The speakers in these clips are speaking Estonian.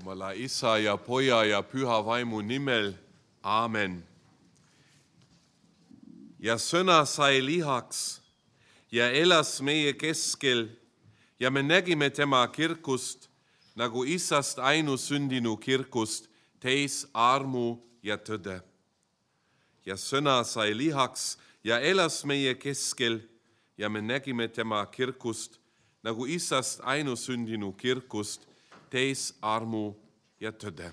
Jumala Isa ja Poja ja Püha Vaimu nimel. Aamen. Ja sõna sai lihaks ja elas meie keskel ja me nägime tema kirkust, nagu Isast ainusündinu kirkust, täis armu ja tõde. Ja sõna sai lihaks ja elas meie keskel ja me nägime tema kirkust, nagu Isast ainusündinu kirkust, täis armu ja tõde.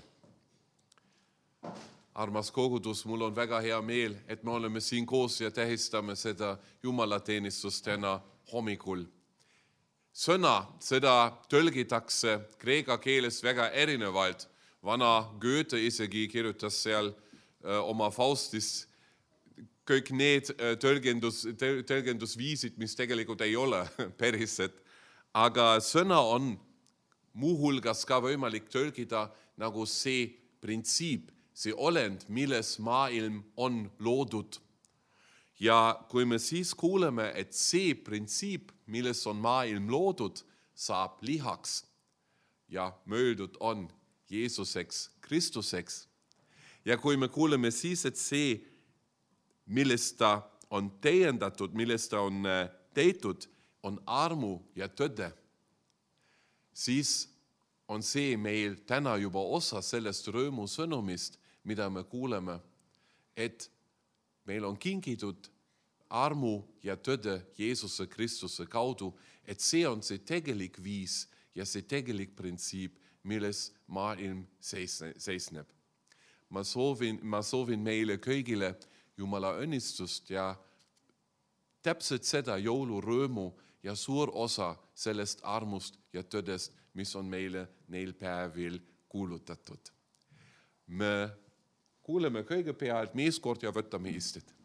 Armas kogudus, mul on väga hea meel, et me oleme siin koos ja tähistame seda jumalateenistust täna hommikul. Sõna, seda tõlgitakse kreeka keeles väga erinevalt. Vana Goethe isegi kirjutas seal oma Faustis kõik need tõlgendusviisid, mis tegelikult ei ole päriselt. Aga sõna on muuhulgas ka võimalik tõlgida nagu see printsiip, see olend, milles maailm on loodud. Ja kui me siis kuuleme, et see printsiip, milles on maailm loodud, saab lihaks ja möödud on Jeesuseks, Kristuseks. Ja kui me kuuleme siis, et see, millest ta on täiendatud, millest ta on tehtud, on armu ja tõde, siis on see meil täna juba osa sellest rõõmusõnumist, mida me kuuleme, et meil on kingitud armu ja tõde Jeesuse Kristuse kaudu, et see on see tegelik viis ja see tegelik printsiip, milles maailm seisneb. Ma soovin meile kõigile Jumala õnnistust ja täpselt seda jõulurõõmu ja suur osa sellest armust ja tõdest, mis on meile neil päevil kuulutatud. Me kuuleme kõigepealt meeskord ja võtame istet.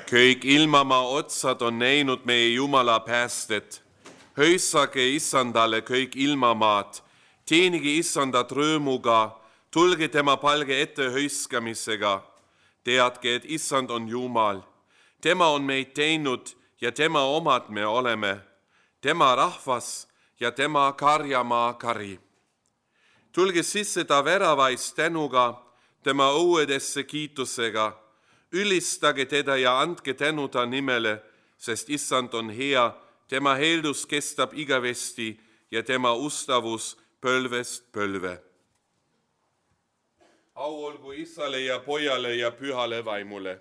Kõik ilmamaa otsad on näinud meie Jumala päästet. Höissage Issandale kõik ilmamaad, teenige Issandat rõõmuga, tulge tema palge ette hõiskamisega. Teadke, et Issand on Jumal. Tema on meid teinud ja tema omad me oleme. Tema rahvas ja tema karjamaa kari. Tulge sisse ta väravais tänuga, tema õuedesse kiitusega. Ülistage teda ja andke tänu ta nimele, sest Issand on hea, tema heldus kestab igavesti ja tema ustavus põlvest põlve. Au olgu Issale ja Pojale ja Pühale Vaimule.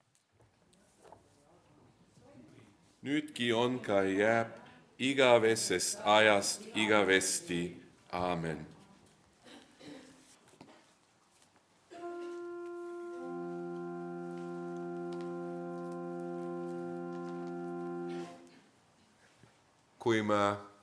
Nüüdki on ka jääb igavesest ajast igavesti. Aamen. Kui me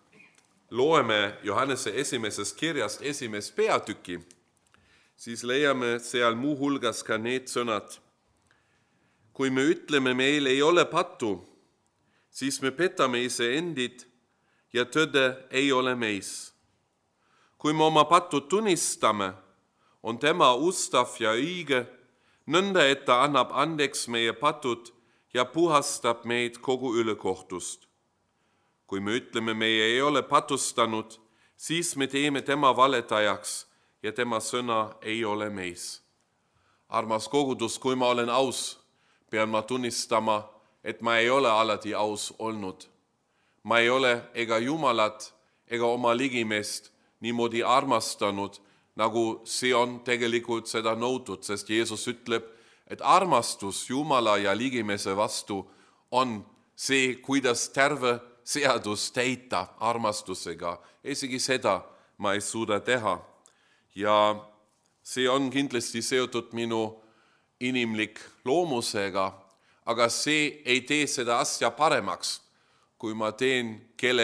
loeme Johannese esimesest kirjast esimest peatüki, siis leiame seal muu hulgas ka need sõnad. Kui me ütleme, meil ei ole pattu, siis me petame iseendid ja tõde ei ole meis. Kui me oma pattu tunnistame, on tema ustav ja õige, nõnda et ta annab andeks meie patud ja puhastab meid kogu ülekohtust. Kui me ütleme, meie ei ole patustanud, siis me teeme tema valetajaks ja tema sõna ei ole meis. Armas kogudus, kui ma olen aus, pean ma tunnistama, et ma ei ole alati aus olnud. Ma ei ole ega Jumalat ega oma ligimeest niimoodi armastanud, nagu see on tegelikult seda nõutud, sest Jeesus ütleb, et armastus Jumala ja ligimeese vastu on see, kuidas terve seadus täita armastusega. Isegi seda ma ei suuda teha. Ja see on kindlasti seotud minu inimlik loomusega, aga see ei tee seda asja paremaks. Kui ma teen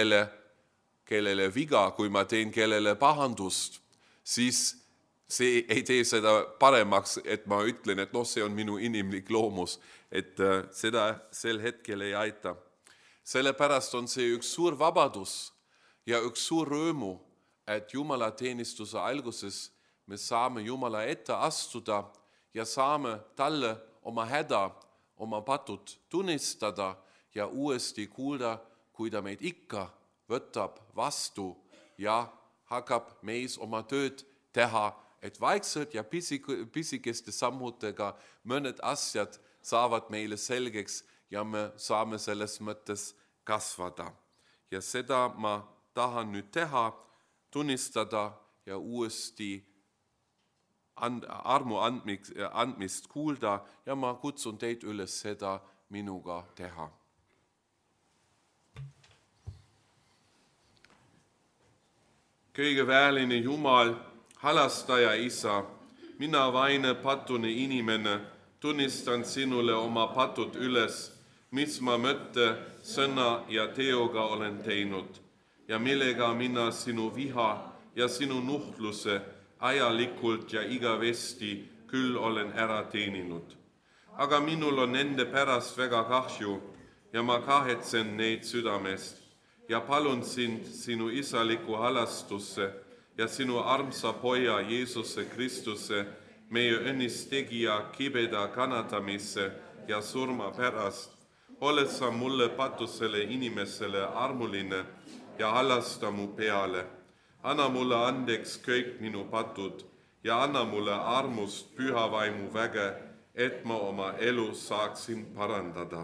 kellele viga, kui ma teen kellele pahandust, siis see ei tee seda paremaks, et ma ütlen, et see on minu inimlik loomus, et seda sel hetkel ei aita. Sellepärast on see üks suur vabadus ja üks suur rõõmu, et Jumala teenistuse alguses me saame Jumala ette astuda ja saame talle oma häda, oma patud tunnistada ja uuesti kuulda, kui ta meid ikka võtab vastu ja hakkab meis oma tööd teha, et vaikselt ja pisikeste sammudega mõned asjad saavad meile selgeks ja me saame selles mõttes kasvada. Ja seda ma tahan nüüd teha, tunnistada ja uuesti armu andmist kuulda ja ma kutsun teid üles seda minuga teha. Kõige väärline Jumal, halastaja Isa, mina vaine patune inimene, tunnistan sinule oma patud üles, mis ma mõtte, sõna ja teoga olen teinud ja millega mina sinu viha ja sinu nuhtluse ajalikult ja igavesti küll olen ära teeninud. Aga minul on nende pärast väga kahju ja ma kahetsen neid südamest ja palun sind sinu isaliku halastusse ja sinu armsa poja Jeesuse Kristuse, meie õnnistegija kibeda kannatamisse ja surma pärast. Ole sa mulle patusele inimesele armuline ja halasta mu peale. Anna mulle andeks kõik minu patud ja anna mulle armust püha vaimu väge, et ma oma elu saaksin parandada.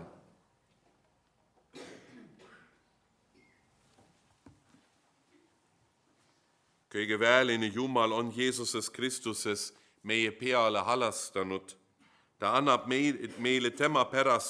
Kõige väärline Jumal on Jeesuses Kristuses meie peale halastanud. Ta annab meile tema pärast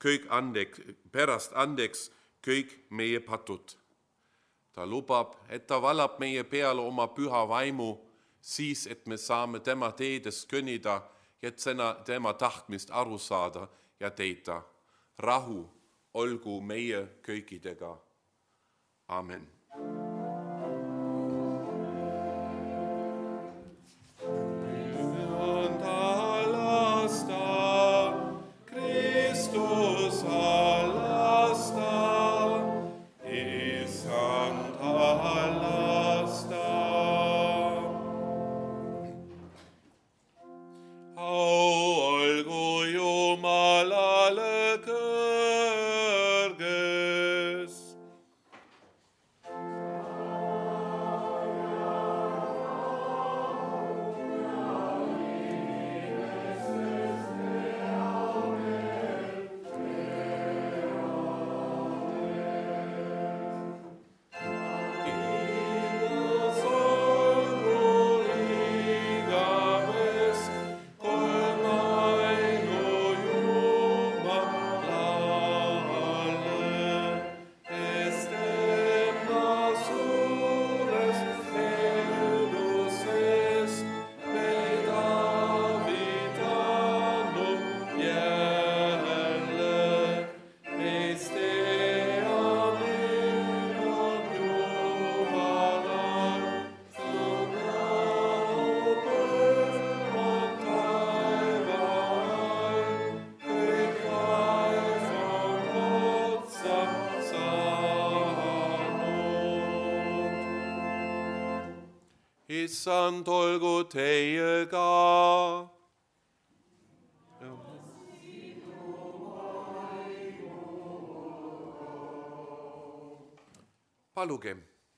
andeks kõik meie patud. Ta lubab, et ta valab meie peale oma püha vaimu, siis et me saame tema teedes kõnnida ja tema tahtmist aru saada ja teida. Rahu olgu meie kõikidega. Amen. Kristus issand olgu teiega. Palugem.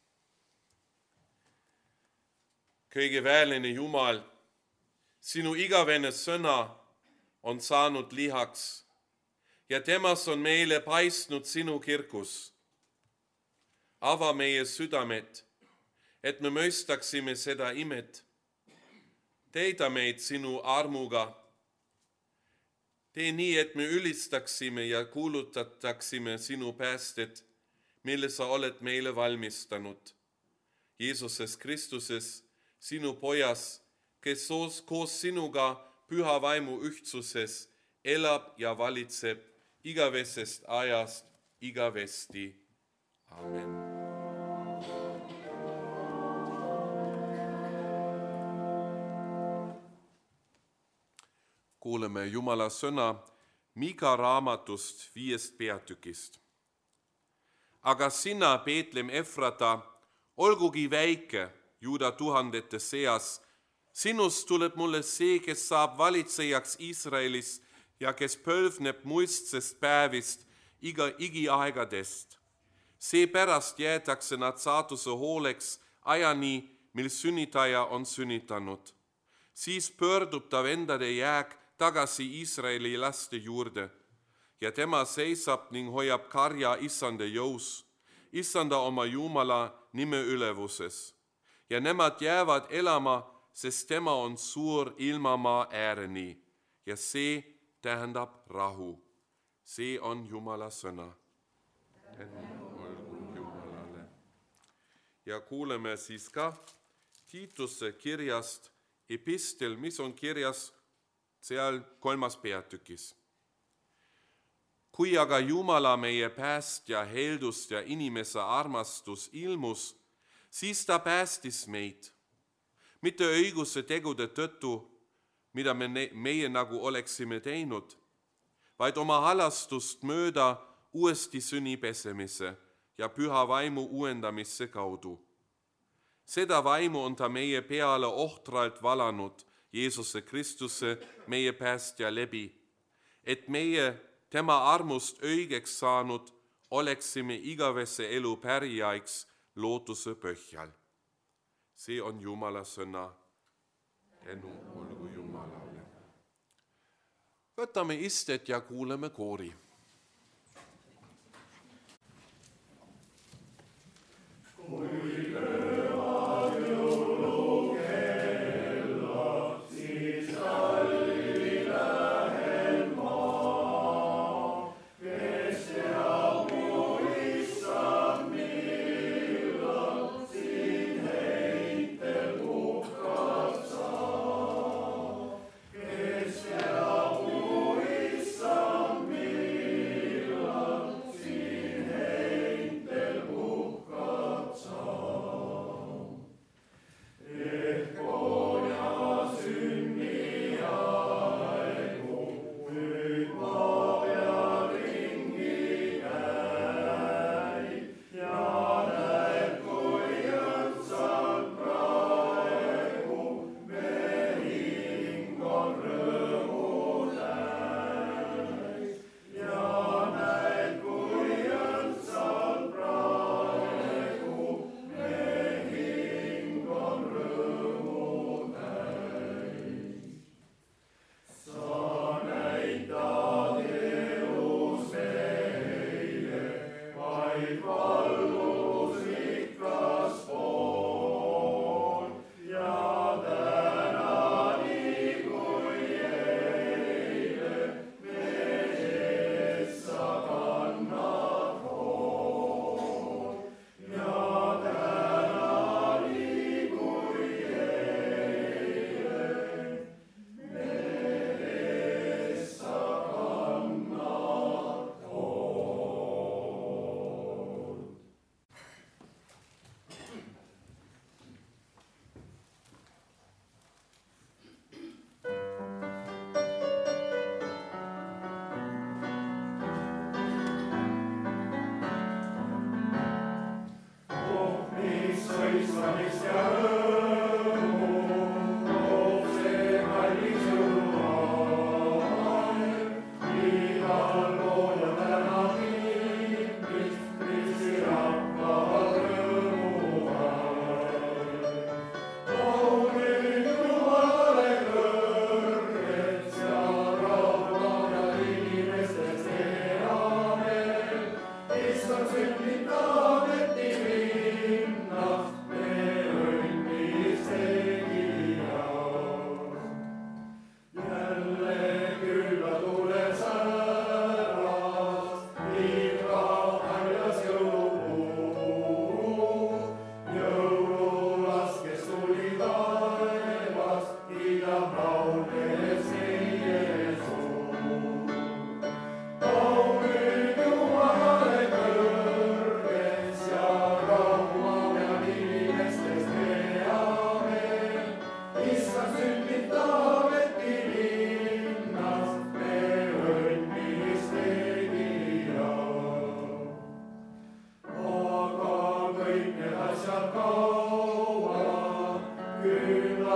Kõigeväeline Jumal, sinu igavene sõna on saanud lihaks ja temas on meile paistnud sinu kirkus. Ava meie südamed, et me mõistaksime seda imet. Teida meid sinu armuga. Tee nii, et me ülistaksime ja kuulutataksime sinu päästet, mille sa oled meile valmistanud. Jeesuses Kristuses, sinu pojas, kes koos sinuga püha vaimu ühtsuses elab ja valitseb igavesest ajast igavesti. Amen. Kuuleme Jumala sõna Miika raamatust 5. peatükist. Aga sina, Beetlem Efrata, olgugi väike Juuda tuhandete seas, sinust tuleb mulle see, kes saab valitsejaks Iisraelis ja kes pölvneb muistsest päevist igiaegadest. Seepärast jäetakse nad saatuse hooleks ajani, mil sünnitaja on sünnitanud. Siis pöördub ta vendade jääk tagasi Iisraeli laste juurde ja tema seisab ning hoiab karja issanda jõus, issanda oma Jumala nime ülevuses. Ja nemad jäävad elama, sest tema on suur ilmamaa ääreni ja see tähendab rahu. See on Jumala sõna. Olgu Jumalale. Ja kuuleme siis ka Tiituse kirjast epistel, mis on kirjas seal 3. peatükis. Kui aga Jumala meie päästja heldust ja inimese armastus ilmus, siis ta päästis meid. Mitte õiguse tegude tõttu, mida meie nagu oleksime teinud, vaid oma halastust mööda uuesti sünni pesemise ja püha vaimu uuendamise kaudu. Seda vaimu on ta meie peale ohtralt valanud Jeesuse Kristuse, meie päästja läbi, et meie tema armust õigeks saanud oleksime igavese elu pärjaiks lootuse põhjal. See on Jumala sõna. Tänu olgu Jumalale. Võtame istet ja kuuleme koori. So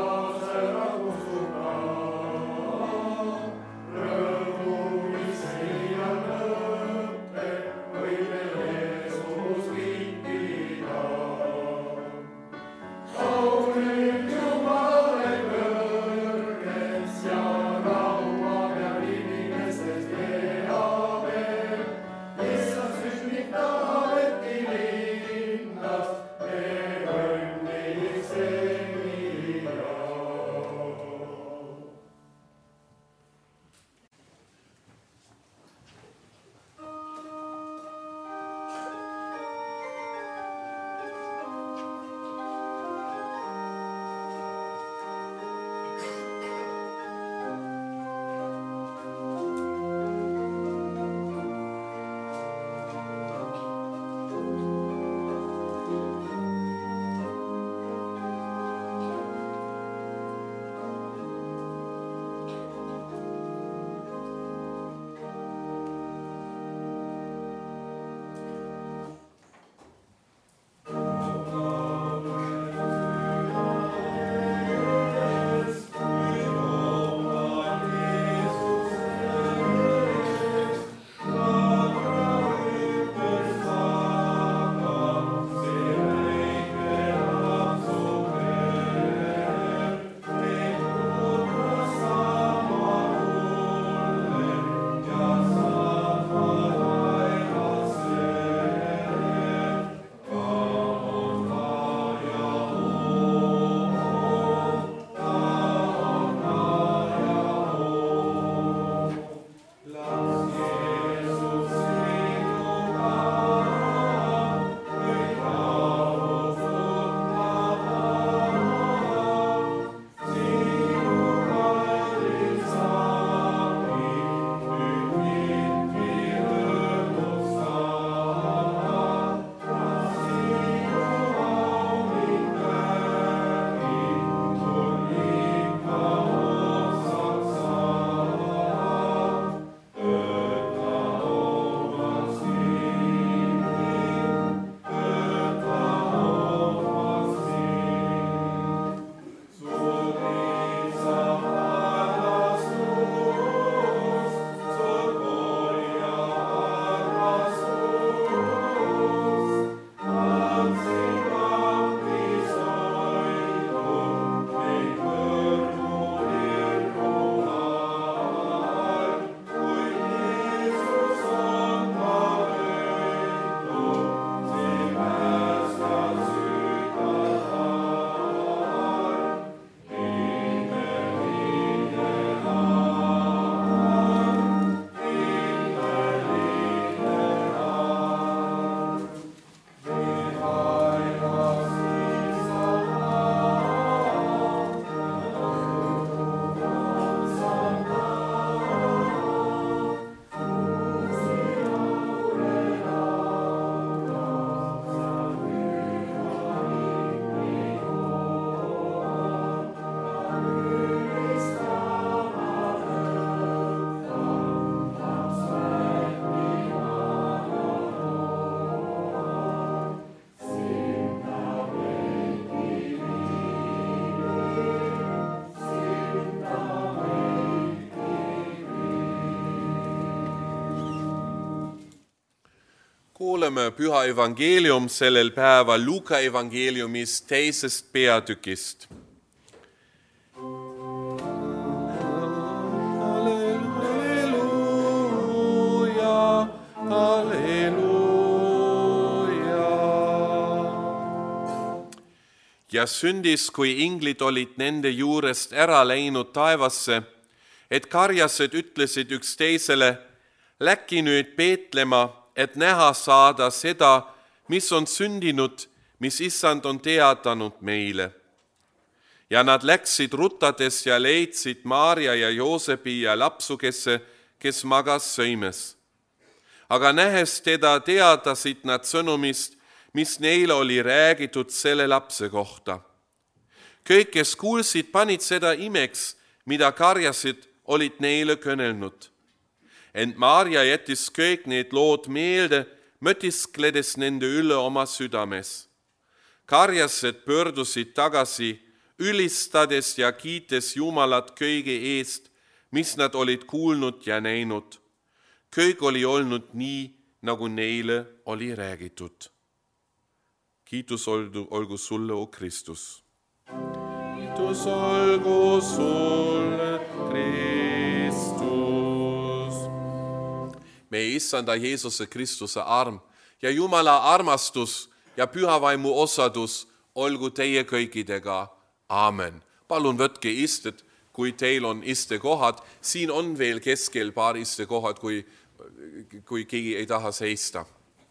Kuuleme Püha evangeelium sellel päeval Luuka evangeeliumist teisest peatükist. Halleluuja, halleluuja. Ja sündis, kui inglid olid nende juurest ära läinud taevasse, et karjased ütlesid üksteisele, läki nüüd Beetlema, et näha saada seda, mis on sündinud, mis Issand on teatanud meile. Ja nad läksid ruttades ja leidsid Maarja ja Joosepi ja lapsukese, kes magas sõimes. Aga nähes teda, teadasid nad sõnumist, mis neile oli räägitud selle lapse kohta. Kõik, kes kuulsid, panid seda imeks, mida karjasid olid neile kõnelnud. Ent Maarja jättis kõik need lood meelde, mõtiskledes nende üle oma südames. Karjased pöördusid tagasi, ülistades ja kiites Jumalat kõige eest, mis nad olid kuulnud ja näinud. Kõik oli olnud nii, nagu neile oli räägitud. Kiitus olgu sulle, o Kristus. Kiitus olgu sulle, Kristus. Meie Issanda Jeesuse Kristuse arm ja Jumala armastus ja pühavaimu osadus olgu teie kõikidega. Aamen. Palun võtke istet, kui teil on istekohad. Siin on veel keskel paar istekohad, kui keegi ei taha seista.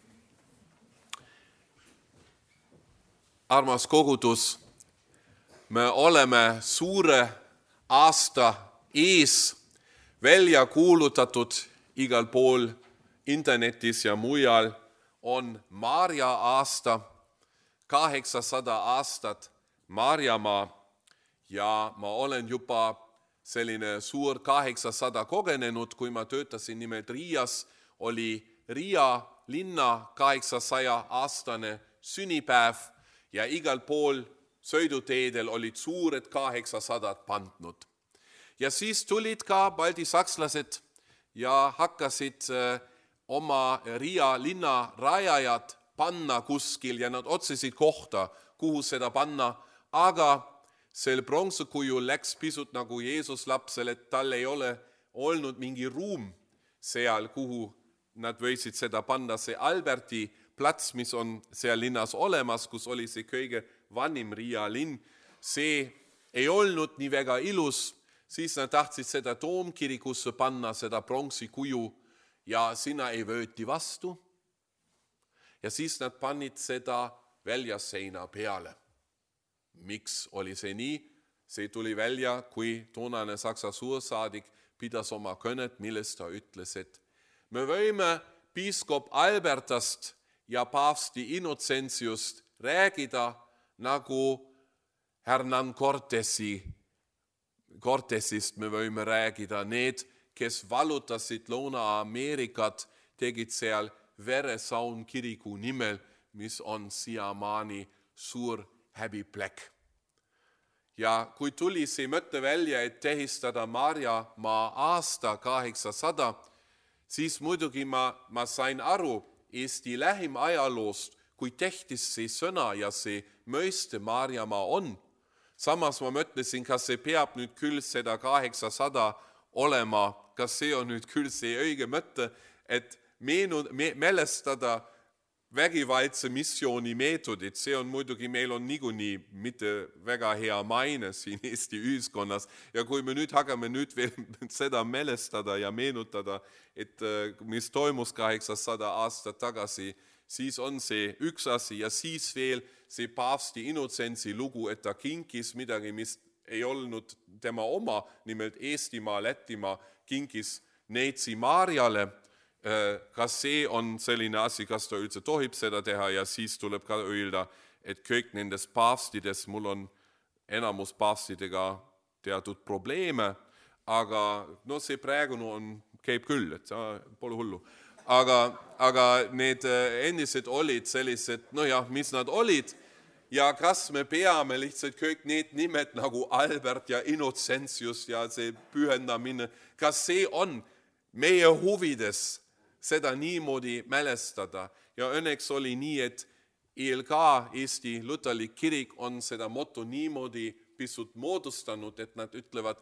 Armas kogudus, me oleme suure aasta ees välja kuulutatud igal pool internetis ja mujal on Maarja aasta, 800 aastat Maarjamaa ja ma olen juba selline suur 800 kogenenud, kui ma töötasin nimelt Riias, oli Riia linna 800-aastane sünnipäev ja igal pool sõiduteedel olid suured 800 pandnud. Ja siis tulid ka baltisakslased ja hakkasid oma Riia linna rajajad panna kuskil ja nad otsisid kohta, kuhu seda panna, aga sel pronkskujul läks pisut nagu Jeesus lapsel, et tal ei ole olnud mingi ruum seal, kuhu nad võisid seda panna. See Alberti plats, mis on seal linnas olemas, kus oli see kõige vanim Riia linn, see ei olnud nii väga ilus, siis nad tahtsid seda toomkirikusse panna, seda pronkskikuju ja sinna ei võeti vastu. Ja siis nad panid seda väljaseina peale. Miks oli see nii? See tuli välja, kui toonane Saksa suursaadik pidas oma kõnet, milles ta ütles, et me võime piiskop Albertast ja paavsti Innocentiust rääkida nagu Hernan Cortesist me võime rääkida. Need, kes valutasid Lõuna-Ameerikat, tegid seal veresaun kiriku nimel, mis on siiamaani suur häbiplek. Ja kui tuli see mõte välja, et tähistada Maarjamaa aasta 800, siis muidugi ma sain aru Eesti lähim ajaloost, kui tähtis see sõna ja see mõiste Maarjamaa on. Samas ma mõtlesin, kas see peab nüüd küll seda 800 olema, kas see on nüüd küll see õige mõte, et mälestada vägivaldse missiooni meetodid, see on muidugi, meil on niikuinii mitte väga hea maine siin Eesti ühiskonnas ja kui me nüüd hakkame nüüd veel seda mälestada ja meenutada, et mis toimus 800 aastat tagasi, siis on see üks asi ja siis veel see paavsti Innocentsi lugu, et ta kinkis midagi, mis ei olnud tema oma, nimelt Eestimaa, Lätimaa kinkis neitsi Maarjale. Kas see on selline asi, kas ta üldse tohib seda teha ja siis tuleb ka öelda, et kõik nendes paavstides, mul on enamus paavstidega teatud probleeme, aga no see praegune käib küll, et pole hullu. Aga need endised olid sellised, no jah, mis nad olid ja kas me peame lihtsalt kõik need nimed nagu Albert ja Innocentius ja see pühendamine, kas see on meie huvides seda niimoodi mälestada ja õnneks oli nii, et ELK, Eesti Luterlik Kirik on seda moto niimoodi pisut moodustanud, et nad ütlevad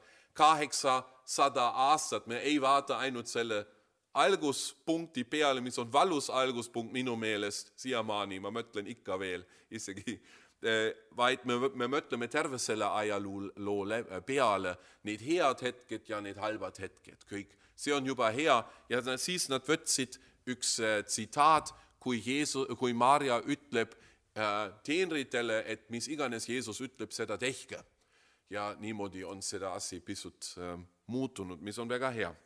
800 aastat, me ei vaata ainult selle alguspunkti peale, mis on valus alguspunkt minu meelest siiamaani, ma mõtlen ikka veel isegi, vaid me mõtleme terve selle ajaloo peale, need head hetked ja need halbad hetked, kõik. See on juba hea ja siis nad võtsid üks tsitaat, kui Maarja ütleb teenritele, et mis iganes Jeesus ütleb, seda tehke. Ja niimoodi on seda asi pisut muutunud, mis on väga hea.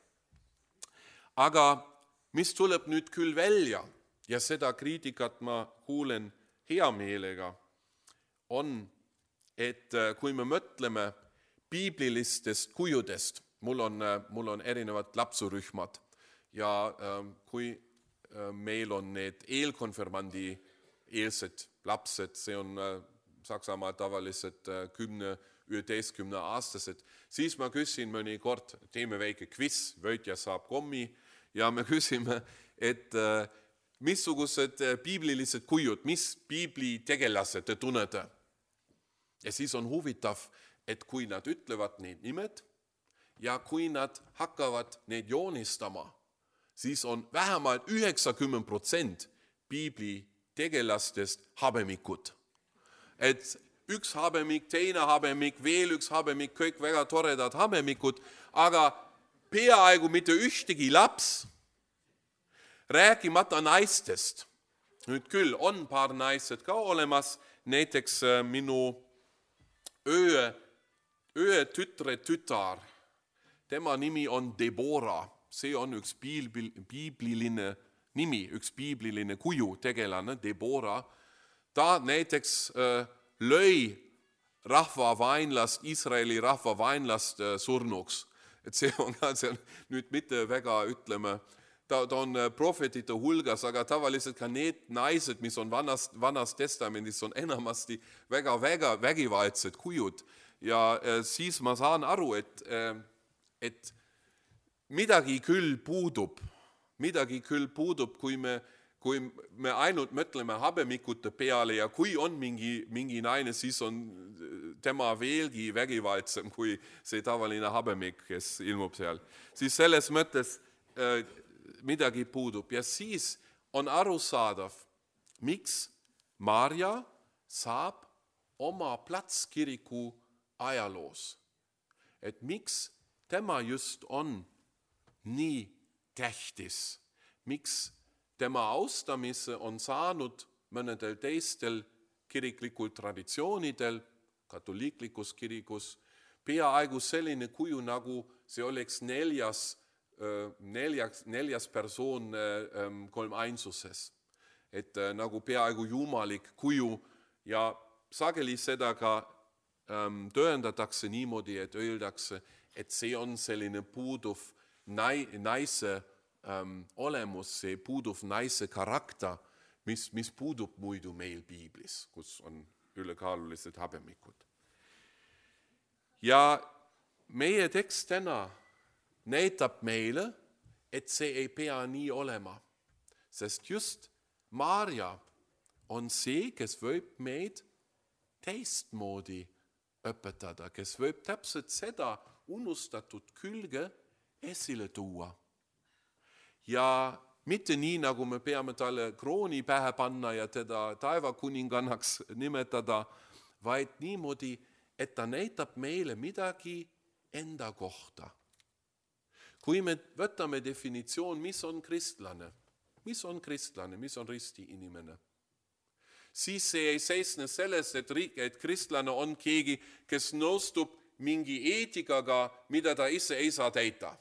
Aga mis tuleb nüüd küll välja ja seda kriitikat ma kuulen hea meelega, on, et kui me mõtleme piiblilistest kujudest, mul on erinevad lapsurühmad ja kui meil on need eelkonfirmandi eelsed lapsed, see on Saksamaal tavaliselt 11-aastased, siis ma küsin mõnikord, teeme väike kviss, võitja saab kommi ja me küsime, et missugused piiblilised kujud, mis piibli tegelased te tunnete? Ja siis on huvitav, et kui nad ütlevad need nimed ja kui nad hakkavad neid joonistama, siis on vähemalt 90% piibli tegelastest habemikud. Et üks habemik, teine habemik, veel üks habemik, kõik väga toredad habemikud, aga peaaegu mitte ühtegi laps, rääkimata naistest. Nüüd küll on paar naised ka olemas, näiteks minu öö tütre tütar, tema nimi on Deborah, see on üks piibliline nimi, üks piibliline kuju tegelane, Deborah. Ta näiteks lõi rahvavainlast, Iisraeli rahvavainlast surnuks. Et see on nüüd mitte väga, ütleme, ta on prohvetite hulgas, aga tavaliselt ka need naised, mis on vanas testamendis, on enamasti väga vägivaldsed kujud. Ja siis ma saan aru, et midagi küll puudub, kui me ainult mõtleme habemikute peale ja kui on mingi naine, siis on tema veelgi vägivaldsem kui see tavaline habemik, kes ilmub seal. Siis selles mõttes midagi puudub ja siis on arusaadav, miks Maarja saab oma plats kiriku ajaloos. Et miks tema just on nii tähtis, miks tema austamise on saanud mõnedel teistel kiriklikul traditsioonidel, katoliiklikus kirikus, peaaegu selline kuju, nagu see oleks neljas persoon kolmainsuses. Et nagu peaaegu jumalik kuju ja sageli seda ka tõendatakse niimoodi, et öeldakse, et see on selline puuduv naise olemus, see puuduv naise karakter, mis puudub muidu meil piiblis, kus on ülekaalulised habemikud. Ja meie tekst täna näitab meile, et see ei pea nii olema, sest just Maarja on see, kes võib meid teistmoodi õpetada, kes võib täpselt seda unustatud külge esile tuua. Ja mitte nii, nagu me peame talle krooni pähe panna ja teda taevakuningannaks nimetada, vaid niimoodi, et ta näitab meile midagi enda kohta. Kui me võtame definitsioon, mis on kristlane, mis on risti inimene, siis see ei seisne selles, et kristlane on keegi, kes nõustub mingi eetikaga, mida ta ise ei saa täita.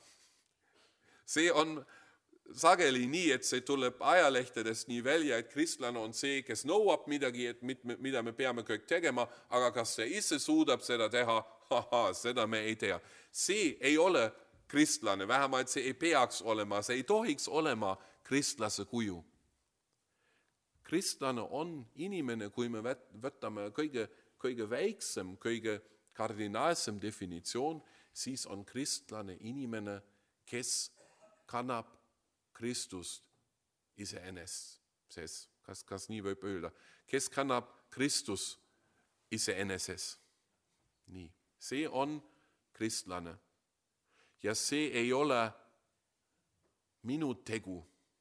See on sageli nii, et see tuleb ajalehtedest nii välja, et kristlane on see, kes nõuab midagi, mida me peame kõik tegema, aga kas see ise suudab seda teha, seda me ei tea. See ei ole kristlane, vähemalt see ei peaks olema, see ei tohiks olema kristlase kuju. Kristlane on inimene, kui me võtame kõige väiksem, kõige kardinaalsem definitsioon, siis on kristlane inimene, kes kannab Kristust iseeneses. Kas nii võib öelda? Kes kannab Kristus iseeneses? Nii. See on kristlane. Ja see ei ole minu tegu.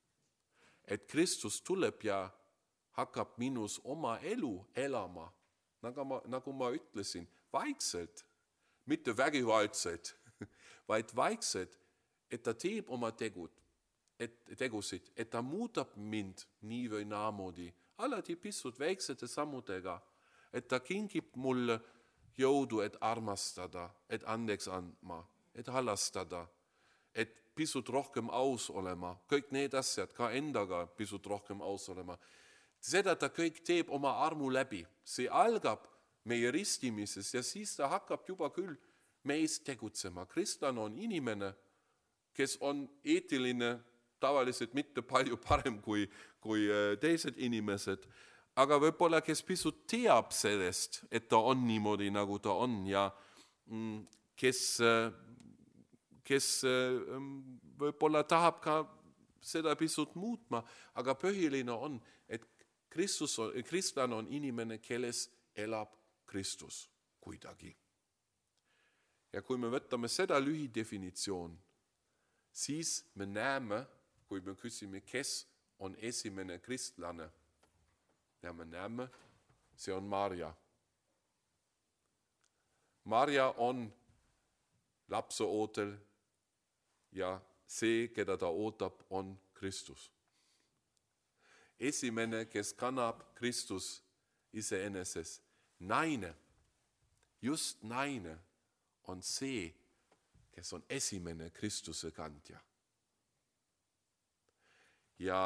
Et Kristus tuleb ja hakkab minus oma elu elama, nagu ma ütlesin, vaikselt, mitte vägivaldselt, vaid vaikselt, et ta teeb oma tegusid, et ta muudab mind nii või naamoodi, alati pisut väiksete sammudega, et ta kingib mulle jõudu, et armastada, et andeks andma, et halastada, et pisut rohkem aus olema, kõik need asjad ka endaga pisut rohkem aus olema. Seda ta kõik teeb oma armu läbi, see algab meie ristimises ja siis ta hakkab juba küll meist tegutsema. Kristlane on inimene, kes on eetiline, tavaliselt mitte palju parem kui teised inimesed, aga võib-olla kes pisut teab sellest, et ta on niimoodi, nagu ta on ja kes võib-olla tahab ka seda pisut muutma, aga põhiline on, et kristlane on inimene, kelles elab Kristus kuidagi. Ja kui me võtame seda lühidefinitsioon, siis me näeme, kui me küsime, kes on esimene kristlane, ja me näeme, see on Maarja. Maarja on lapse ootel ja see, keda ta ootab, on Kristus. Esimene, kes kannab Kristus iseeneses, naine, just naine on see, kes on esimene Kristuse kandja. Ja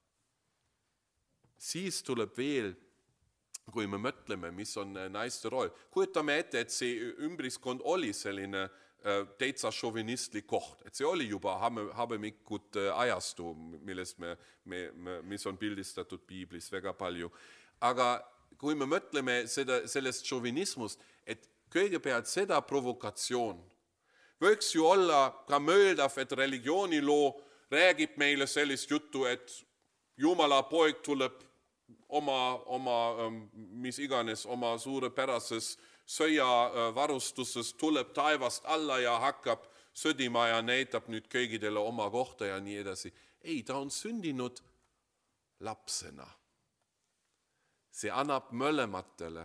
siis tuleb veel, kui me mõtleme, mis on naiste roll. Kujutame ette, et see ümbriskond oli selline täitsa šovinistlik koht, et see oli juba habemikud ajastu, mis on pildistatud piiblis väga palju. Aga kui me mõtleme sellest šovinismust, et kõigepealt seda provokatsioon, võiks ju olla ka möödav, et religiooniloo räägib meile sellist juttu, et Jumala poeg tuleb mis iganes, oma suurepärases sõjavarustuses tuleb taevast alla ja hakkab sõdima ja näitab nüüd kõigidele oma kohta ja nii edasi. Ei, ta on sündinud lapsena. See annab mõlematele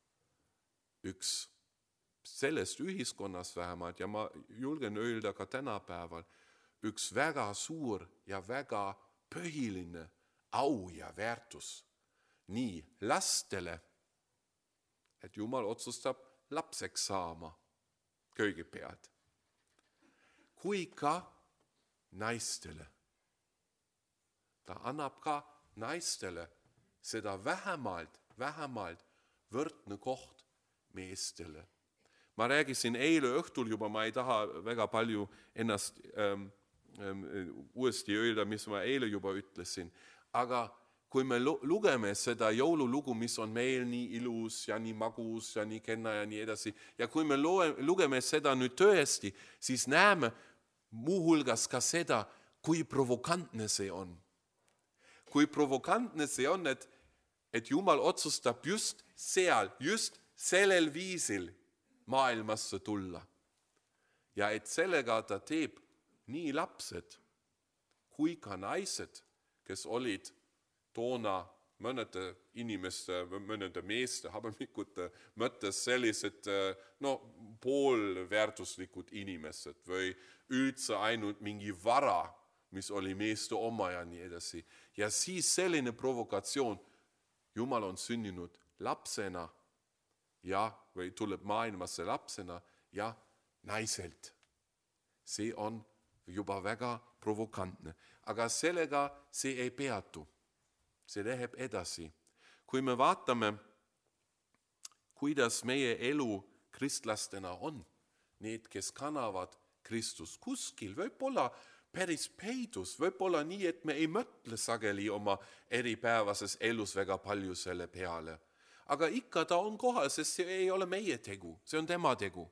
üks sellest ühiskonnas vähemalt, ja ma julgen öelda ka tänapäeval, üks väga suur ja väga põhiline au ja väärtus nii lastele, et Jumal otsustab lapseks saama kõigepealt, kui ka naistele. Ta annab ka naistele seda vähemalt võrdne koht meestele. Ma räägisin eile õhtul juba, ma ei taha väga palju ennast uuesti öelda, mis ma eile juba ütlesin, aga kui me lugeme seda jõululugu, mis on meil nii ilus ja nii magus ja nii kenna ja nii edasi, ja kui me lugeme seda nüüd tõesti, siis näeme muuhulgas ka seda, kui provokantne see on. Kui provokantne see on, et Jumal otsustab just seal, just sellel viisil maailmasse tulla. Ja et sellega ta teeb nii lapsed kui ka naised, kes olid toona mõnede inimeste, mõnede meeste, habemikute mõttes sellised poolväärtuslikud inimesed või üldse ainult mingi vara, mis oli meeste oma ja nii edasi. Ja siis selline provokatsioon, Jumal on sündinud lapsena ja, või tuleb maailmasse lapsena ja naiselt. See on juba väga provokantne. Aga sellega see ei peatu. See läheb edasi. Kui me vaatame, kuidas meie elu kristlastena on, need, kes kannavad Kristus kuskil, võib-olla päris peidus, võib-olla nii, et me ei mõtle sageli oma eripäevases elus väga palju selle peale. Aga ikka ta on kohal, sest see ei ole meie tegu, see on tema tegu.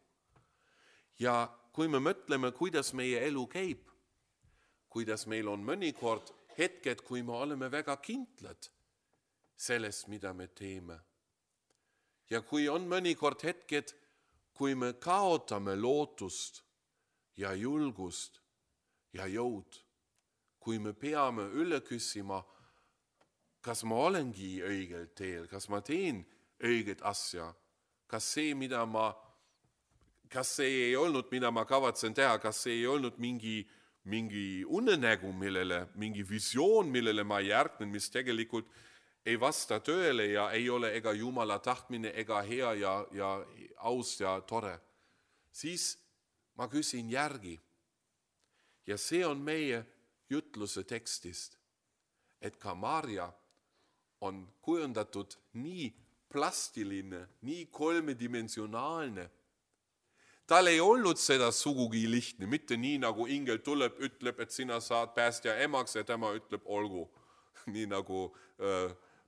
Ja kui me mõtleme, kuidas meie elu käib, kuidas meil on mõnikord hetked, kui me oleme väga kindlad sellest, mida me teeme. Ja kui on mõnikord hetked, kui me kaotame lootust ja julgust ja jõud, kui me peame üle küsima, kas ma olengi õigel teel, kas ma teen õiget asja, kas see ei olnud, mida ma kavatsen teha, kas see ei olnud mingi unenägu, mingi visioon, millele ma järgnen, mis tegelikult ei vasta tõele ja ei ole ega Jumala tahtmine ega hea ja aus ja tore. Siis ma küsin järgi. Ja see on meie jutluse tekstist, et ka Maarja on kujundatud nii plastiline, nii kolmedimensionaalne. Tal ei olnud seda sugugi lihtne, mitte nii nagu ingel tuleb, ütleb, et sina saad päästja emaks ja tema ütleb olgu. Nii nagu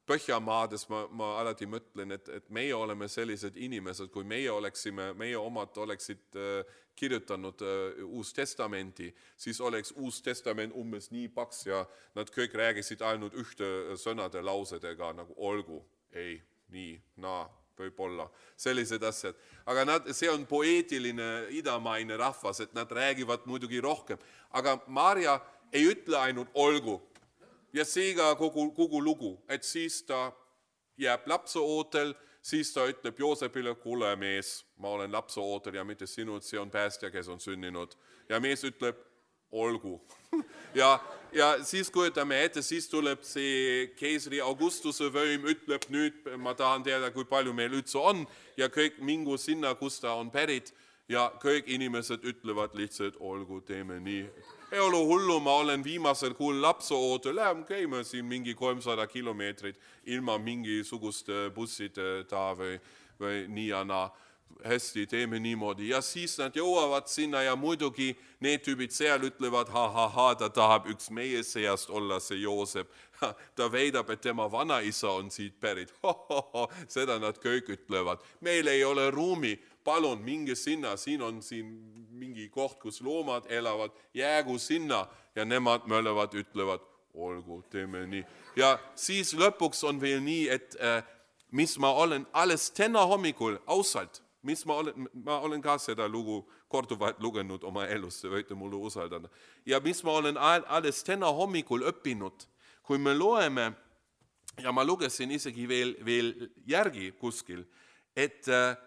Põhjamaades ma alati mõtlen, et meie oleme sellised inimesed, kui meie omad oleksid kirjutanud Uus Testamenti, siis oleks Uus Testament umbes nii paks ja nad kõik räägisid ainult ühte sõnade lausedega, nagu olgu, ei, nii, naa, võib-olla, sellised asjad. Aga see on poeetiline idamaine rahvas, et nad räägivad muidugi rohkem. Aga Maarja ei ütle ainult olgu. Ja seega kogu lugu, et siis ta jääb lapseootel, siis ta ütleb Joosepile, kuule mees, ma olen lapseootel ja mitte sinu, see on päästja, kes on sünninud. Ja mees ütleb, olgu. ja siis kujutame ette, siis tuleb see keisri Augustuse võim, ütleb nüüd, ma tahan teada, kui palju meil üldse on ja kõik mingu sinna, kus ta on pärit ja kõik inimesed ütlevad lihtsalt, olgu, teeme nii. Ei ole hullu, ma olen viimasel kuul lapseootel, käime siin mingi 300 kilomeetrit ilma mingisuguste bussid või nii ja naa. Hästi, teeme niimoodi. Ja siis nad jõuavad sinna ja muidugi need tüübid seal ütlevad, ta tahab üks meie seast olla, see Joosep. Ta väidab, et tema vanaisa on siit pärit. Seda nad kõik ütlevad. Meil ei ole ruumi, palun minge sinna, siin on mingi koht, kus loomad elavad, jäägu sinna ja nemad mõlevad ütlevad, olgu, teeme nii. Ja siis lõpuks on veel nii, et mis ma olen alles täna hommikul ausalt, ma olen ka seda lugu korduvalt lugenud oma elus, te võite mulle usaldada. Ja mis ma olen alles täna hommikul õppinud, kui me loeme, ja ma lugesin isegi veel järgi kuskil, et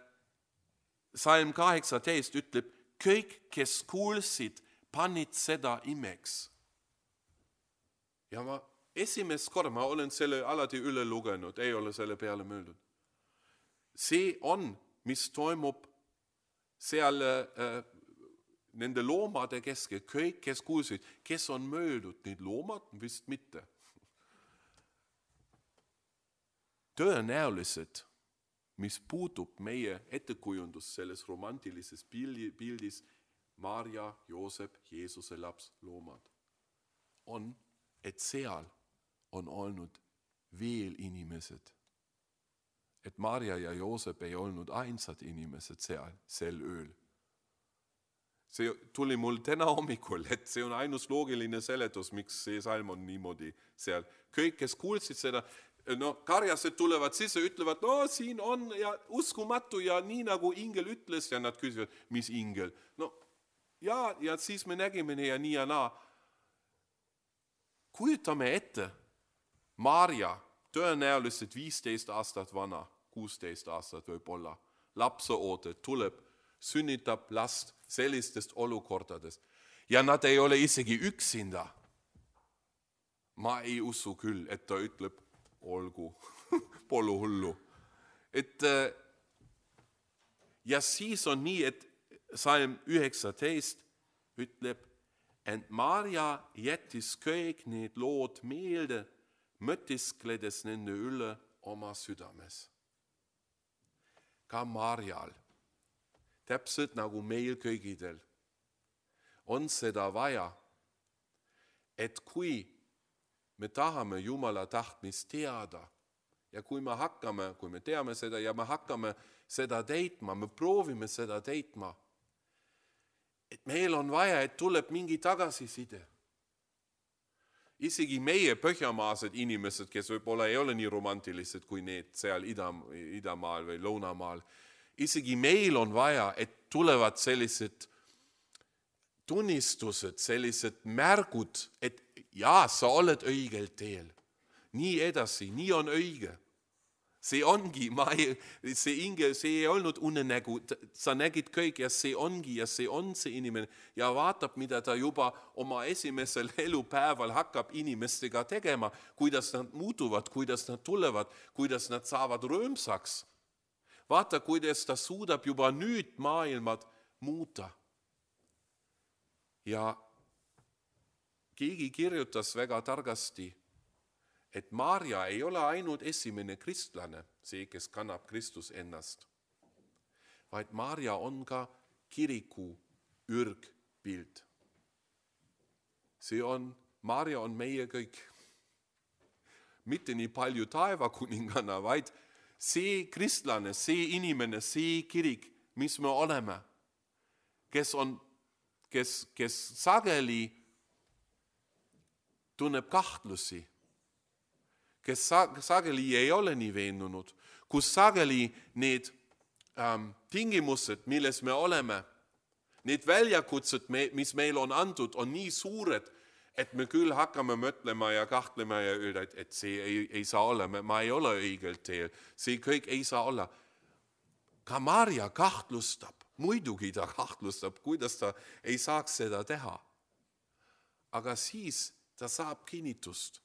Salm 18 ütleb, kõik, kes kuulsid, panid seda imeks. Ja ma esimest korda, ma olen selle alati üle lugenud, ei ole selle peale mõeldud. See on, mis toimub seal nende loomade keskel, kõik, kes kuulsid, kes on möödud, need loomad vist mitte. Tõenäoliselt, mis puutub meie ettekujundus selles romantilises pildis Maarja, Joosep, Jeesuse laps, loomad, on, et seal on olnud veel inimesed. Et Maarja ja Joosep ei olnud ainsad inimesed sel ööl. See tuli mul täna hommikul, et see on ainus loogiline seletus, miks see salm on niimoodi seal. Kõik, kes kuulsid seda, karjased tulevad sisse, ütlevad, siin on ja uskumatu ja nii nagu ingel ütles ja nad küsivad, mis ingel? Ja siis me nägime nii ja naa. Kujutame ette, Maarja, tõenäoliselt 15 aastat vana, 16 aastat võib-olla, lapseootel tuleb, sünnitab last sellistest olukordadest. Ja nad ei ole isegi üksinda. Ma ei usu küll, et ta ütleb, olgu, polu hullu. Ja siis on nii, et Salm 19 ütleb, et Maarja jättis kõik need lood meelde, mõtiskledes nende üle oma südames. Ka Maarjal, täpselt nagu meil kõigidel, on seda vaja, et kui me tahame Jumala tahtmist teada ja kui me teame seda ja me hakkame seda täitma, me proovime seda täitma, et meil on vaja, et tuleb mingi tagasiside. Isegi meie põhjamaased inimesed, kes võib-olla ei ole nii romantilised kui need seal idamaal või lõunamaal, isegi meil on vaja, et tulevad sellised tunnistused, sellised märgud, et jaa, sa oled õigel teel. Nii edasi, nii on õige. See ongi, see ingel, see ei olnud unenägu, sa nägid kõik ja see ongi ja see on see inimene ja vaatab, mida ta juba oma esimesel elupäeval hakkab inimestega tegema, kuidas nad muutuvad, kuidas nad tulevad, kuidas nad saavad rõõmsaks. Vaata, kuidas ta suudab juba nüüd maailmad muuta. Ja keegi kirjutas väga targasti, et Maarja ei ole ainult esimene kristlane, see, kes kannab Kristus ennast, vaid Maarja on ka kiriku ürgpilt. Maarja on meie kõik. mitte nii palju taevakuningana, vaid see kristlane, see inimene, see kirik, mis me oleme, kes sageli tunneb kahtlusi, kes sageli ei ole nii veendunud, kus sageli need tingimused, milles me oleme, need väljakutsed, mis meil on antud, on nii suured, et me küll hakkame mõtlema ja kahtlema ja öelda, et see ei saa olla, ma ei ole õigel teel, see kõik ei saa olla. Ka Maarja kahtlustab, muidugi ta kahtlustab, kuidas ta ei saaks seda teha. Aga siis ta saab kinnitust.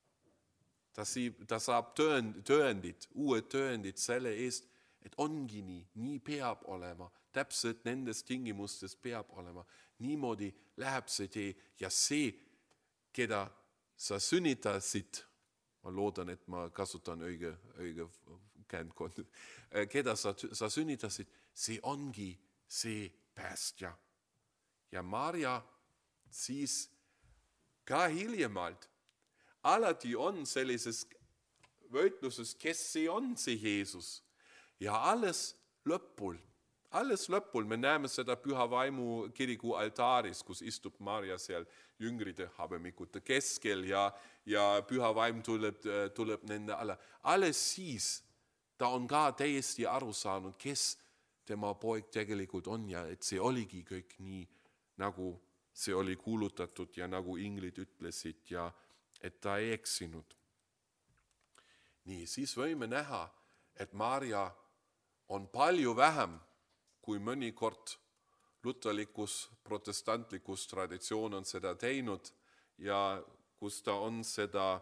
Ta saab tõendid, uued tõendid selle eest, et ongi nii peab olema, täpselt nendes tingimustes peab olema. Niimoodi läheb see tee ja see, keda sa sünnitasid, ma loodan, et ma kasutan õige käändkond, keda sa sünnitasid, see ongi see päästja. Ja Maarja siis ka hiljemalt alati on sellises võitluses, kes see on see Jeesus. Ja alles lõpul me näeme seda Püha Vaimu kiriku altaaris, kus istub Maarja seal jüngrite habemikute keskel ja Püha Vaim tuleb nende alla. Alles siis ta on ka täiesti aru saanud, kes tema poeg tegelikult on ja et see oligi kõik nii, nagu see oli kuulutatud ja nagu inglid ütlesid ja et ta ei eksinud. Nii, siis võime näha, et Maarja on palju vähem kui mõnikord luterlikus, protestantlikus traditsioon on seda teinud ja kus ta on seda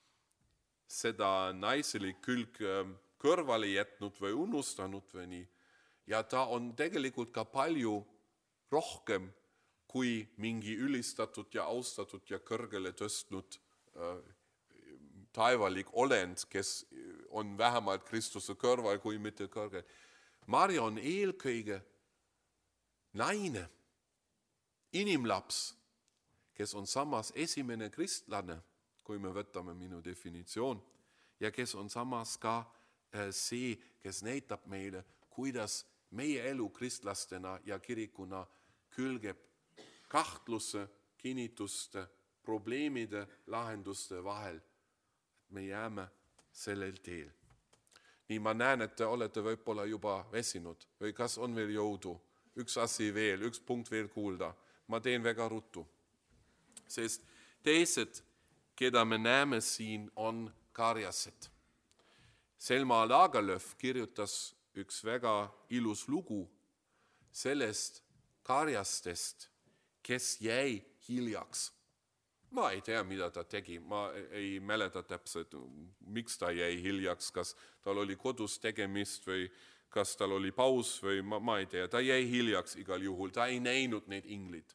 naiselik külg kõrvale jätnud või unustanud või nii. Ja ta on tegelikult ka palju rohkem kui mingi ülistatud ja austatud ja kõrgele tõstnud taevalik olend, kes on vähemalt Kristuse kõrval kui mitte kõrgel. Maarja on eelkõige naine, inimlaps, kes on samas esimene kristlane, kui me võtame minu definitsioon, ja kes on samas ka see, kes näitab meile, kuidas meie elu kristlastena ja kirikuna külgeb kahtluse, kinnituste, probleemide, lahenduste vahel. Me jääme sellel teel. Nii ma näen, et te olete võib-olla juba vesinud või kas on veel jõudu. Üks asi veel, üks punkt veel kuulda. Ma teen väga ruttu. Sest teised, keda me näeme siin, on karjased. Selma Lagerlöf kirjutas üks väga ilus lugu sellest karjastest, kes jäi hiljaks. Ma ei tea, mida ta tegi, ma ei mäleta täpselt, miks ta jäi hiljaks, kas tal oli kodus tegemist või kas tal oli paus või ma ei tea, ta jäi hiljaks igal juhul, ta ei näinud neid inglid.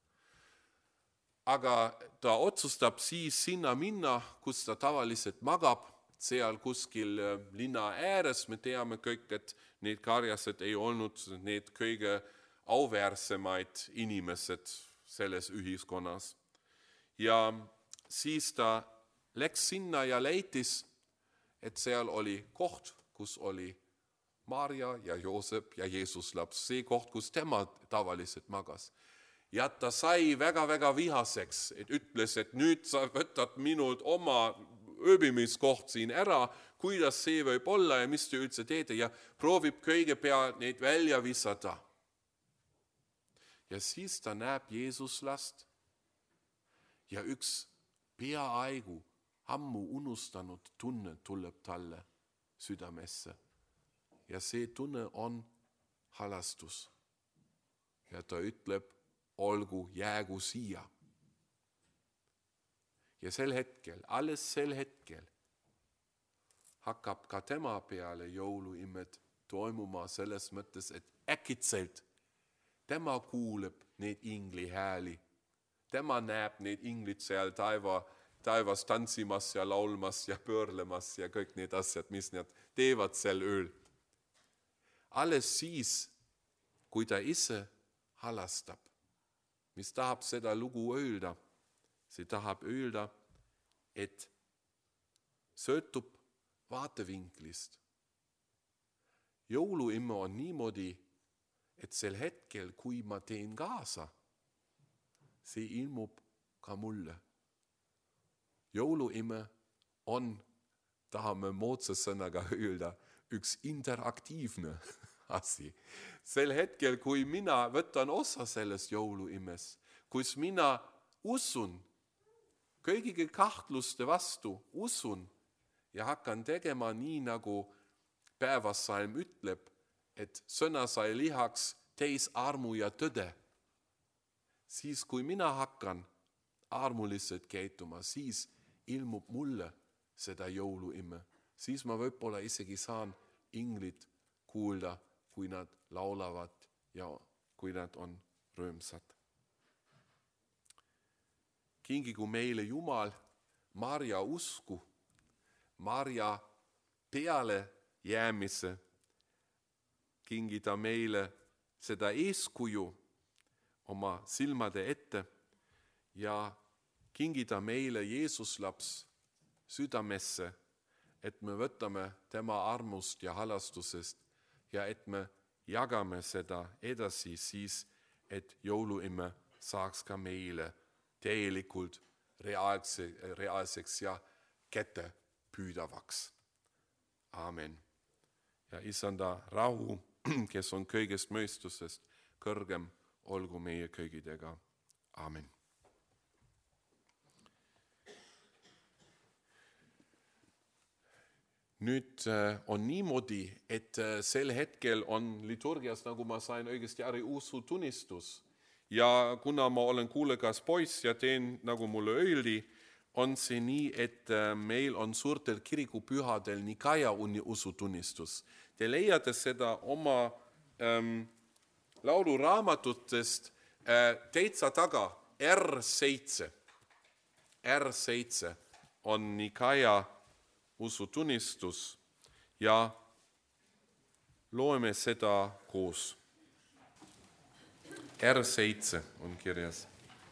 Aga ta otsustab siis sinna minna, kus ta tavaliselt magab, seal kuskil linna ääres, me teame kõik, et need karjased ei olnud need kõige auväärsemaid inimesed selles ühiskonnas. Ja siis ta läks sinna ja leitis, et seal oli koht, kus oli Maarja ja Joosep ja Jeesus laps, see koht, kus tema tavaliselt magas. Ja ta sai väga-väga vihaseks, et ütles, et nüüd sa võtad minult oma ööbimiskoht siin ära, kuidas see võib olla ja mis te üldse teete ja proovib kõigepealt neid välja visata. Ja siis ta näeb Jeesuslast ja üks peaaegu ammu unustanud tunne tuleb talle südamesse. Ja see tunne on halastus. Ja ta ütleb, olgu, jäägu siia. Ja sel hetkel, alles sel hetkel hakkab ka tema peale jõuluimed toimuma selles mõttes, et äkitselt tema kuuleb neid ingli hääli. Tema näeb neid inglid seal taevas tantsimas ja laulmas ja pöörlemas ja kõik need asjad, mis nad teevad sel ööl. Alles siis, kui ta ise halastab, mis tahab seda lugu öelda, see tahab öelda, et sõltub vaatevinklist. Jouluimme on niimoodi, et sel hetkel, kui ma teen kaasa, see ilmub ka mulle. Jouluimme on, tahame moodsa sõnaga öelda, üks interaktiivne asi. Sel hetkel, kui mina võtan osa sellest jouluimmes, kus mina usun, kõigige kahtluste vastu usun ja hakkan tegema nii, nagu päevasalm ütleb, et sõna sai lihaks täis armu ja tõde. Siis, kui mina hakkan armuliselt käituma, siis ilmub mulle seda jouluimme. Siis ma võib-olla isegi saan inglid kuulda, kui nad laulavad ja kui nad on rõõmsad. Kingigu meile Jumal Maarja usku, Maarja peale jäämise, kingida meile seda eeskuju oma silmade ette ja kingida meile Jeesus laps südamesse, et me võtame tema armust ja halastusest ja et me jagame seda edasi siis, et jouluimme saaks ka meile täielikult reaalseks ja kätte püüdavaks. Amen. Ja Isanda rahu, kes on kõigest mõistusest kõrgem, olgu meie kõigidega. Amen. Nüüd on niimoodi, et sel hetkel on liturgias, nagu ma sain õigesti aru, usutunnistus. Ja kuna ma olen kuulekas poiss ja teen, nagu mulle öeldi, on see nii, et meil on suurtel kirikupühadel Nikaia usutunnistus. Te leiate seda oma lauluraamatutest täitsa taga, R7. R7 on Nikaia usutunnistus ja loeme seda koos. R7 on kirjas.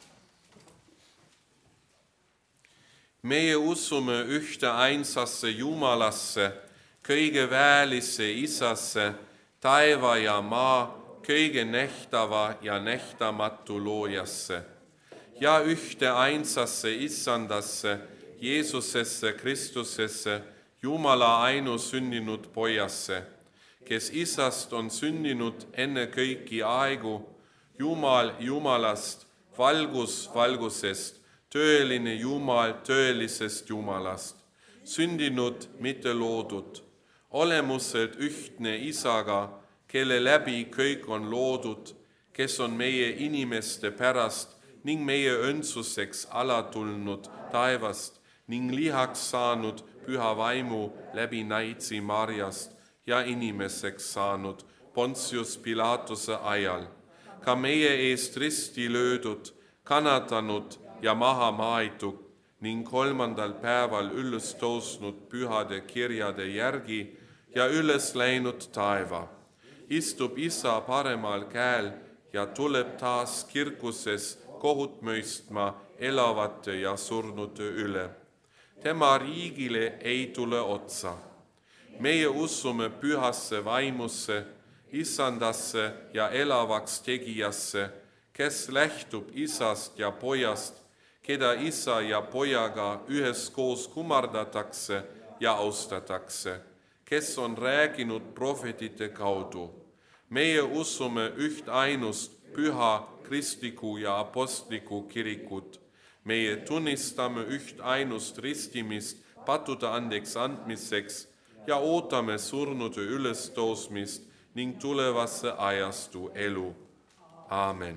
Meie usume ühte ainsasse Jumalasse, kõige väelisse Isasse, taeva ja maa, kõige nähtava ja nähtamatu loojasse. Ja ühte ainsasse Isandasse, Jeesusesse Kristusesse, Jumala ainusündinud pojasse, kes Isast on sündinud enne kõiki aegu, Jumal Jumalast, valgus valgusest, tõeline Jumal tõelisest Jumalast, sündinud mitte loodud, olemuselt ühtne Isaga, kelle läbi kõik on loodud, kes on meie inimeste pärast ning meie õndsuseks alatulnud taevast ning lihaks saanud püha vaimu läbi naitsi Marjast ja inimeseks saanud Pontius Pilatuse ajal, ka meie eest risti löödud, kannatanud ja maha maetud ning 3. päeval üles tõusnud pühade kirjade järgi ja üles läinud taeva. Istub Isa paremal käel ja tuleb taas kirkuses kohut mõistma elavate ja surnute üle. Tema riigile ei tule otsa. Meie usume pühasse vaimusse, Isandasse ja elavaks tegijasse, kes lähtub Isast ja pojast, keda Isa ja pojaga üheskoos kummardatakse ja austatakse, kes on rääkinud prohvetite kaudu. Meie usume üht ainust püha kristlikku ja apostlikku kirikut. Meie tunnistame üht ainust ristimist pattude andeks andmiseks ja ootame surnude ülestõusmist ning tulevasse ajastu elu. Amen.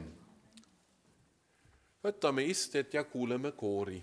Võtame istet ja kuuleme koori.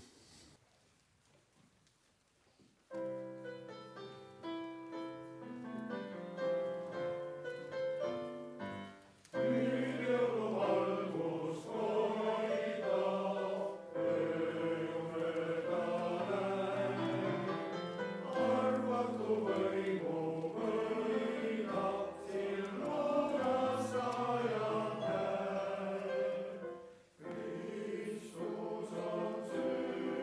Kristus on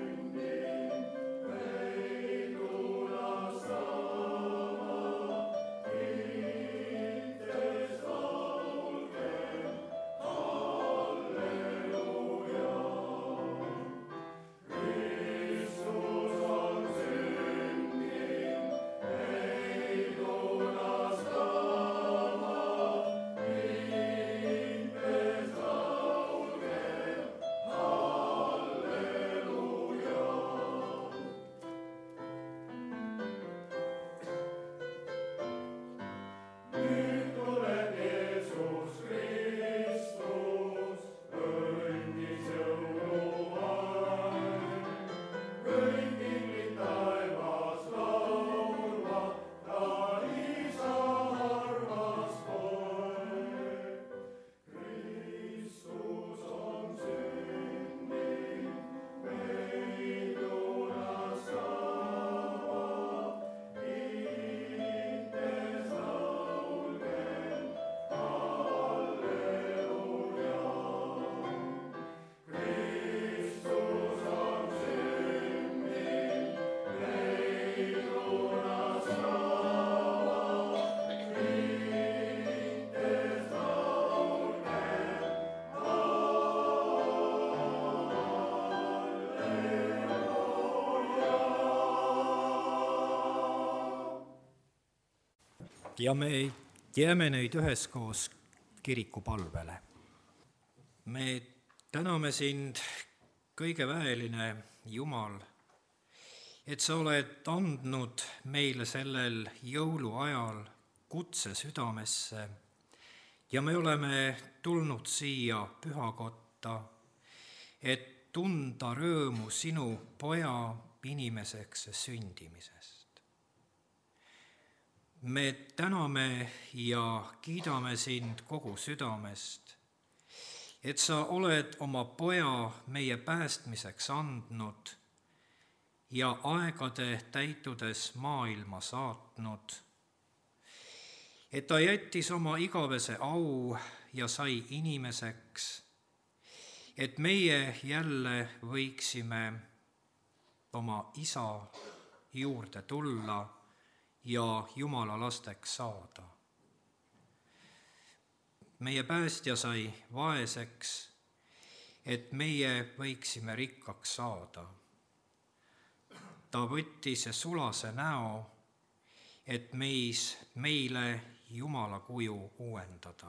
ja me jääme nüüd üheskoos kirikupalvele. Me täname sind, kõigeväeline Jumal, et sa oled andnud meile sellel jõuluajal kutse südamesse ja me oleme tulnud siia pühakotta, et tunda rõõmu sinu poja inimeseks sündimisest. Me täname ja kiidame sind kogu südamest, et sa oled oma poja meie päästmiseks andnud ja aegade täitudes maailma saatnud, et ta jättis oma igavese au ja sai inimeseks, et meie jälle võiksime oma isa juurde tulla ja Jumala lasteks saada. Meie päästja sai vaeseks, et meie võiksime rikkaks saada. Ta võttis sulase näo, et meile Jumala kuju uuendada.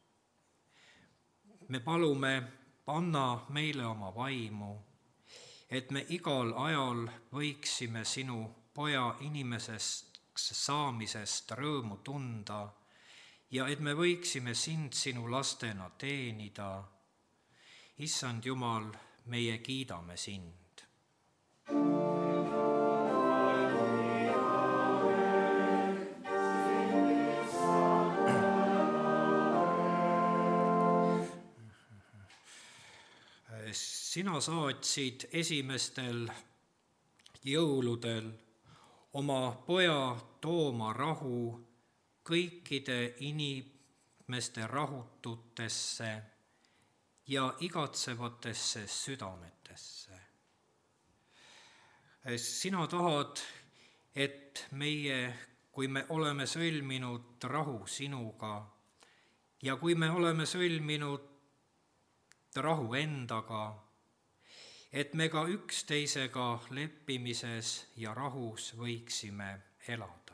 Me palume, anna meile oma vaimu, et me igal ajal võiksime sinu poja inimeseks saamisest rõõmu tunda ja et me võiksime sind sinu lastena teenida. Issand Jumal, meie kiidame sind. Sina saatsid esimestel jõuludel oma poja tooma rahu kõikide inimeste rahututesse ja igatsevatesse südametesse. Sina tahad, et meie, kui me oleme sõlminud rahu sinuga ja kui me oleme sõlminud rahu endaga, et me ka üksteisega leppimises ja rahus võiksime elada.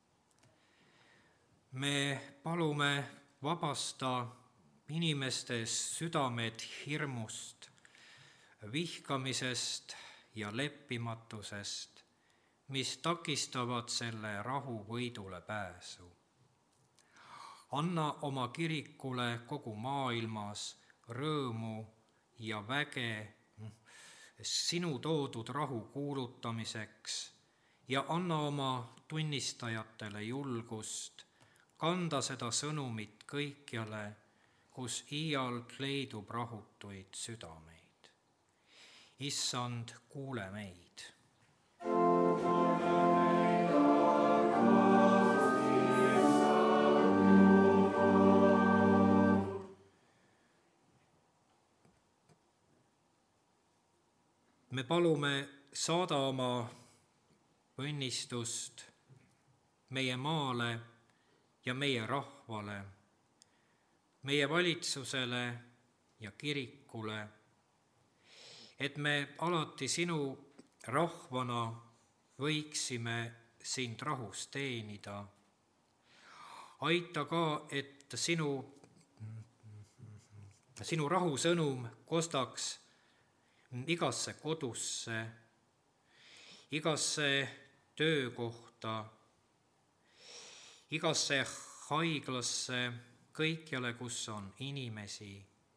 Me palume vabasta inimestes südamed hirmust, vihkamisest ja leppimatusest, mis takistavad selle rahu võidule pääsu. Anna oma kirikule kogu maailmas rõõmu ja väge sinu toodud rahu kuulutamiseks ja anna oma tunnistajatele julgust kanda seda sõnumit kõikjale, kus iial leidub rahutuid südameid. Issand, kuule meid. Me palume saada oma õnnistust meie maale ja meie rahvale, meie valitsusele ja kirikule, et me alati sinu rahvana võiksime sind rahus teenida. Aita ka, et sinu rahusõnum kostaks igasse kodusse, igasse töökohta, igasse haiglasse, kõikjale, kus on inimesi.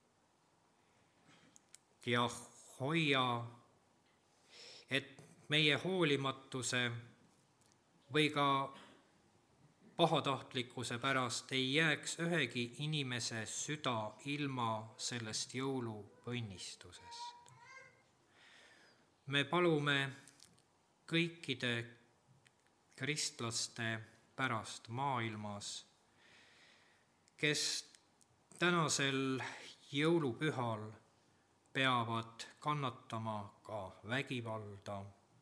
Ja hoia, et meie hoolimatuse või ka pahatahtlikkuse pärast ei jääks ühegi inimese süda ilma sellest jõuluõnnistusest. Me palume kõikide kristlaste pärast maailmas, kes tänasel jõulupühal peavad kannatama ka vägivalda,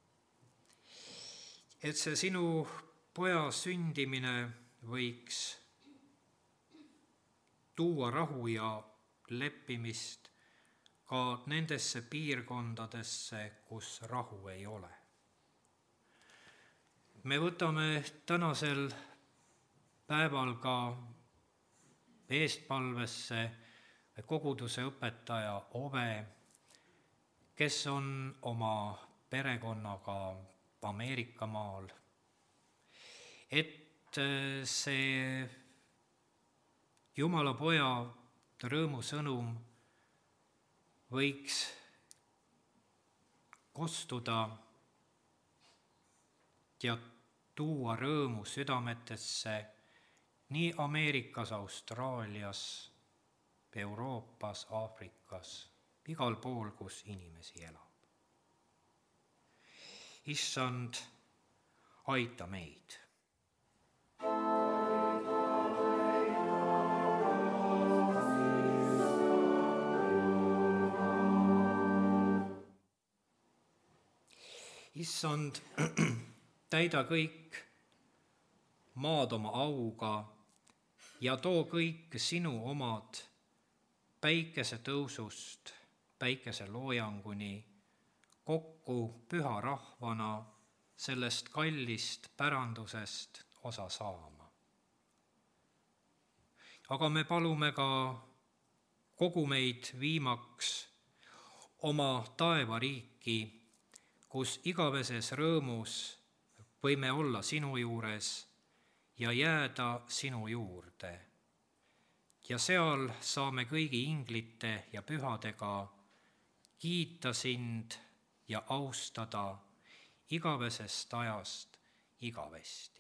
et see sinu poja sündimine võiks tuua rahu ja leppimist ka nendesse piirkondadesse, kus rahu ei ole. Me võtame tänasel päeval ka eestpalvesse koguduse õpetaja Ove, kes on oma perekonnaga Ameerika maal, et see Jumala Poja rõõmusõnum võiks kostuda ja tuua rõõmu südametesse nii Ameerikas, Austraalias, Euroopas, Aafrikas, igal pool, kus inimesi elab. Issand, aita meid. Issand, täida kõik maad oma auga ja too kõik sinu omad päikese tõusust päikese loojanguni kokku püha rahvana sellest kallist pärandusest osa saama. Aga me palume ka kogu meid viimaks oma taevariiki, kus igaveses rõõmus võime olla sinu juures ja jääda sinu juurde. Ja seal saame kõigi inglite ja pühadega kiita sind ja austada igavesest ajast igavesti.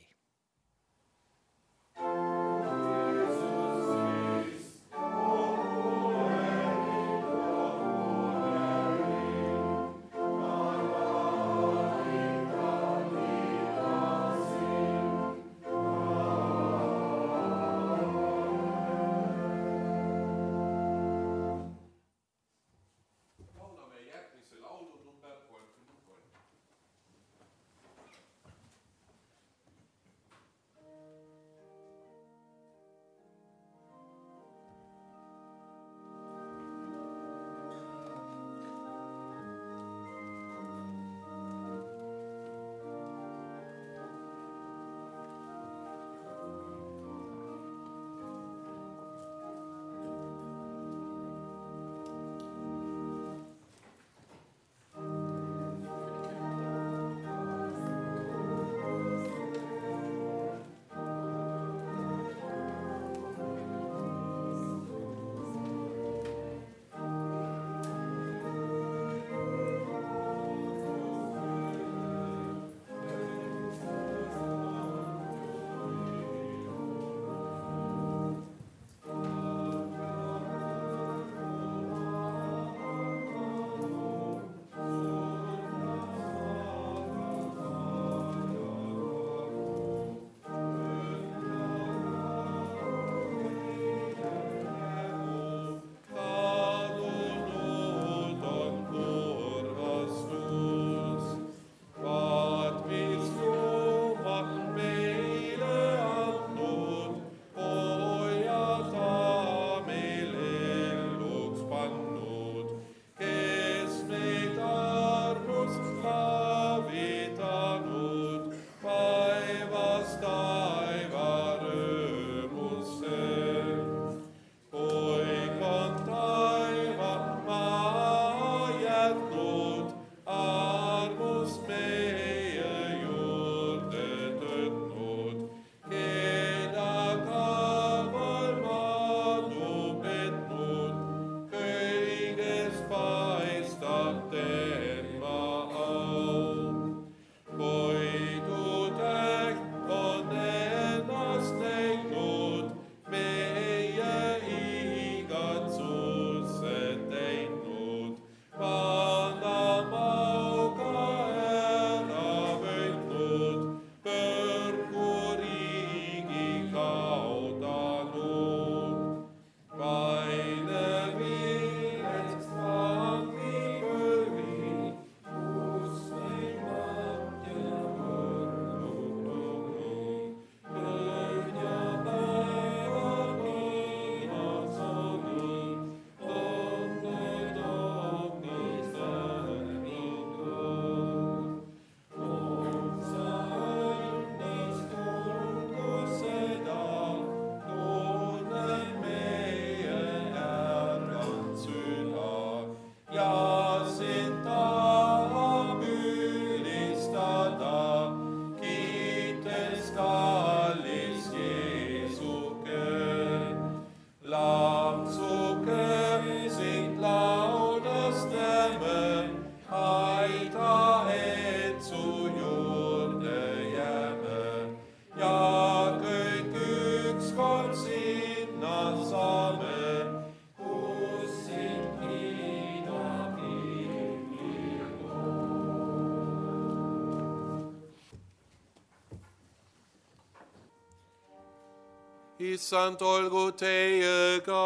issand olgu teiega.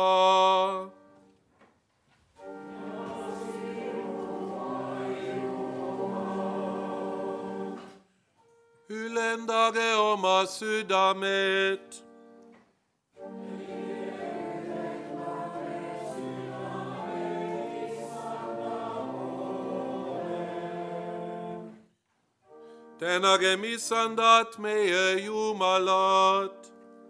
Ülendage oma südamed. Tänagem issandat meie Jumalat.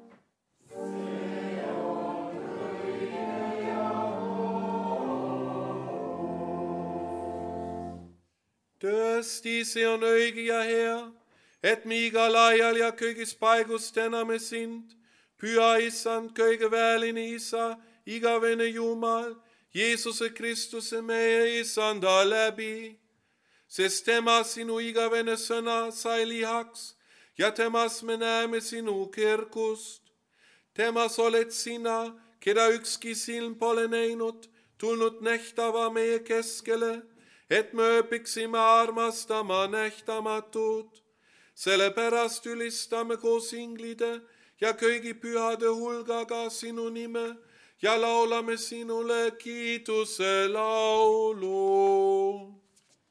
Tõesti, see on õige ja hea, et me igal ajal ja kõigis paigus täname sind, püha issand, kõigeväeline isa, igavene Jumal, Jeesuse Kristuse meie issanda läbi. Sest tema sinu igavene sõna sai lihaks ja temas me näeme sinu kirkust. Temas oled sina, keda ükski silm pole näinud, tulnud nähtava meie keskele, et me õpiksime armastama nähtamatut. Sellepärast ülistame koos inglide ja kõigi pühade hulgaga sinu nime ja laulame sinule kiituse laulu.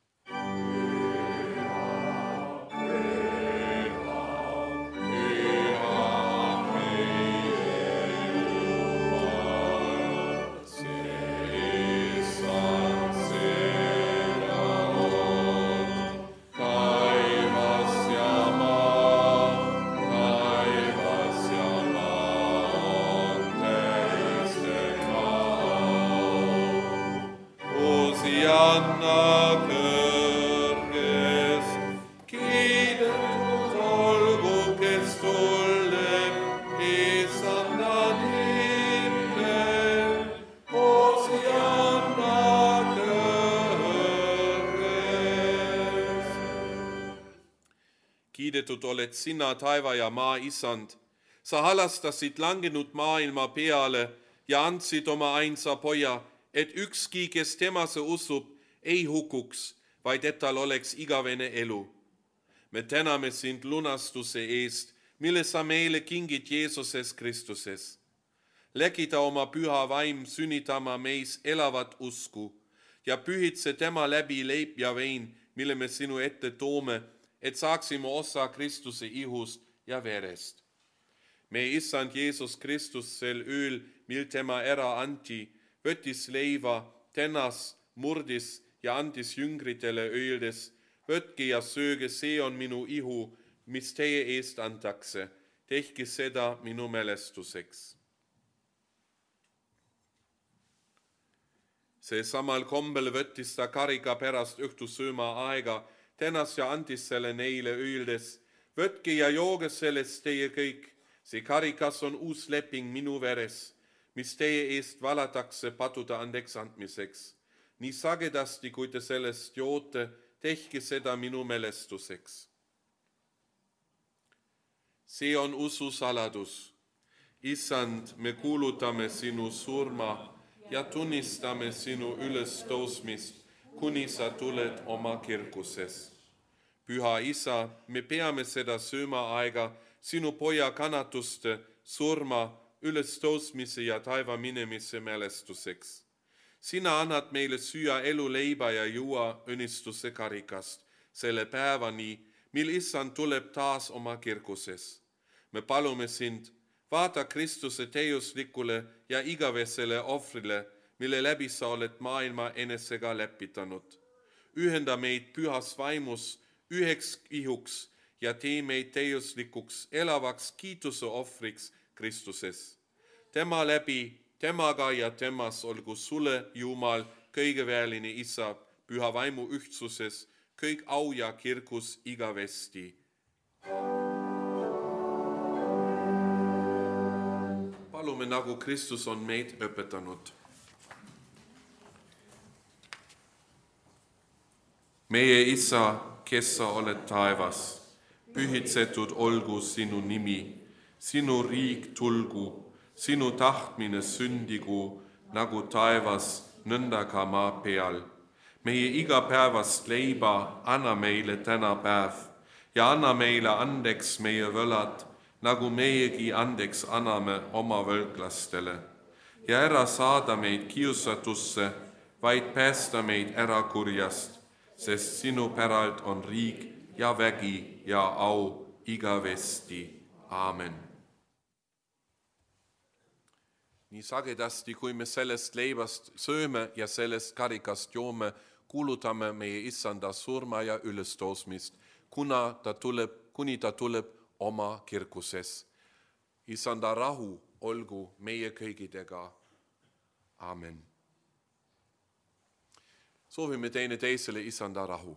Kiidetud oled sina, taiva ja maa isand. Sa halastasid langenud maailma peale ja andsid oma ainsa poja, et ükski, kes temasse usub, ei hukuks, vaid et tal oleks igavene elu. Me täname sind lunastuse eest, mille sa meile kingid Jeesuses Kristuses. Läkida oma püha vaim sünnitama meis elavat usku ja pühitse tema läbi leib ja vein, mille me sinu ette toome, et saaksime osa Kristuse ihust ja verest. Meie issand Jeesus Kristus sel ööl, mil tema ära anti, võttis leiva, tänas, murdis ja andis jüngritele öeldes, võtke ja sööge, see on minu ihu, mis teie eest antakse. Tehke seda minu mälestuseks. See samal kombel võttis ta karika pärast õhtusööma aega, tänas ja andis selle neile öeldes, võtke ja jooge sellest teie kõik, see karikas on uus leping minu veres, mis teie eest valatakse padude andeks andmiseks. Nii sagedasti, kui te sellest joote, tehke seda minu mälestuseks. See on usu saladus. Issand, me kuulutame sinu surma ja tunnistame sinu ülestõusmist, kuni sa tuled oma kirkuses. Püha isa, me peame seda sööma aega sinu poja kannatuste, surma, ülestõusmise ja taiva minemise mälestuseks. Sina annad meile süüa eluleiba ja juua õnnistuse karikast, selle päevani, mil issand tuleb taas oma kirkuses. Me palume sind, vaata Kristuse teoslikule ja igavesele ohvrile, mille läbi sa oled maailma enesega läpitanud. Ühenda meid pühas vaimus üheks ihuks ja tee meid teoslikuks elavaks kiituse ohvriks Kristuses. Tema läbi, temaga ja temas olgu sulle, Jumal, kõigeväeline isa, püha vaimu ühtsuses, kõik au ja kirkus igavesti. Palume, nagu Kristus on meid õpetanud. Meie isa, kes sa oled taevas, pühitsetud olgu sinu nimi, sinu riik tulgu, sinu tahtmine sündigu, nagu taevas, nõnda ka maa peal. Meie igapäevast leiba anna meile täna päev ja anna meile andeks meie võlad, nagu meiegi andeks anname oma võlglastele. Ja ära saada meid kiusatusse, vaid päästa meid ära kurjast, sest sinu päralt on riik ja vägi ja au igavesti. Aamen. Nii sagedasti, kui me sellest leibast sööme ja sellest karikast joome, kuulutame meie issanda surma ja ülestõusmist, kuni ta tuleb oma kirkuses. Issanda rahu olgu meie kõigidega. Aamen. Soovime teineteisele issanda rahu.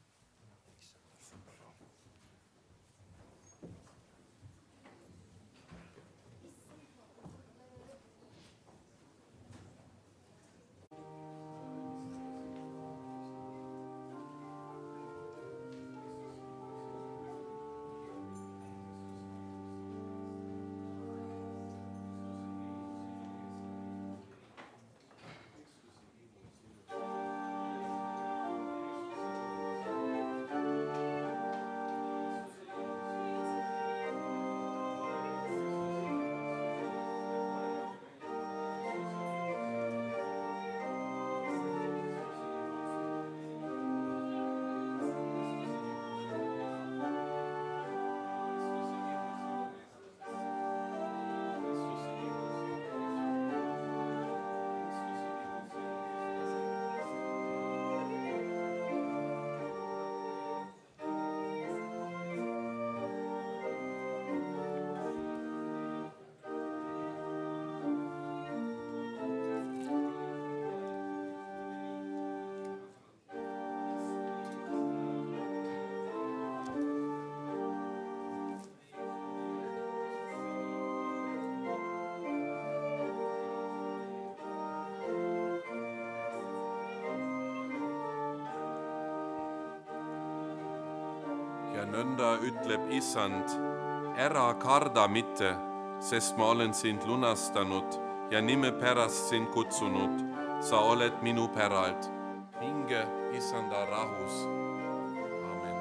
Ja nõnda ütleb issand, ära karda mitte, sest ma olen sind lunastanud ja nime pärast sind kutsunud. Sa oled minu päralt. Hinge issanda rahus. Amen.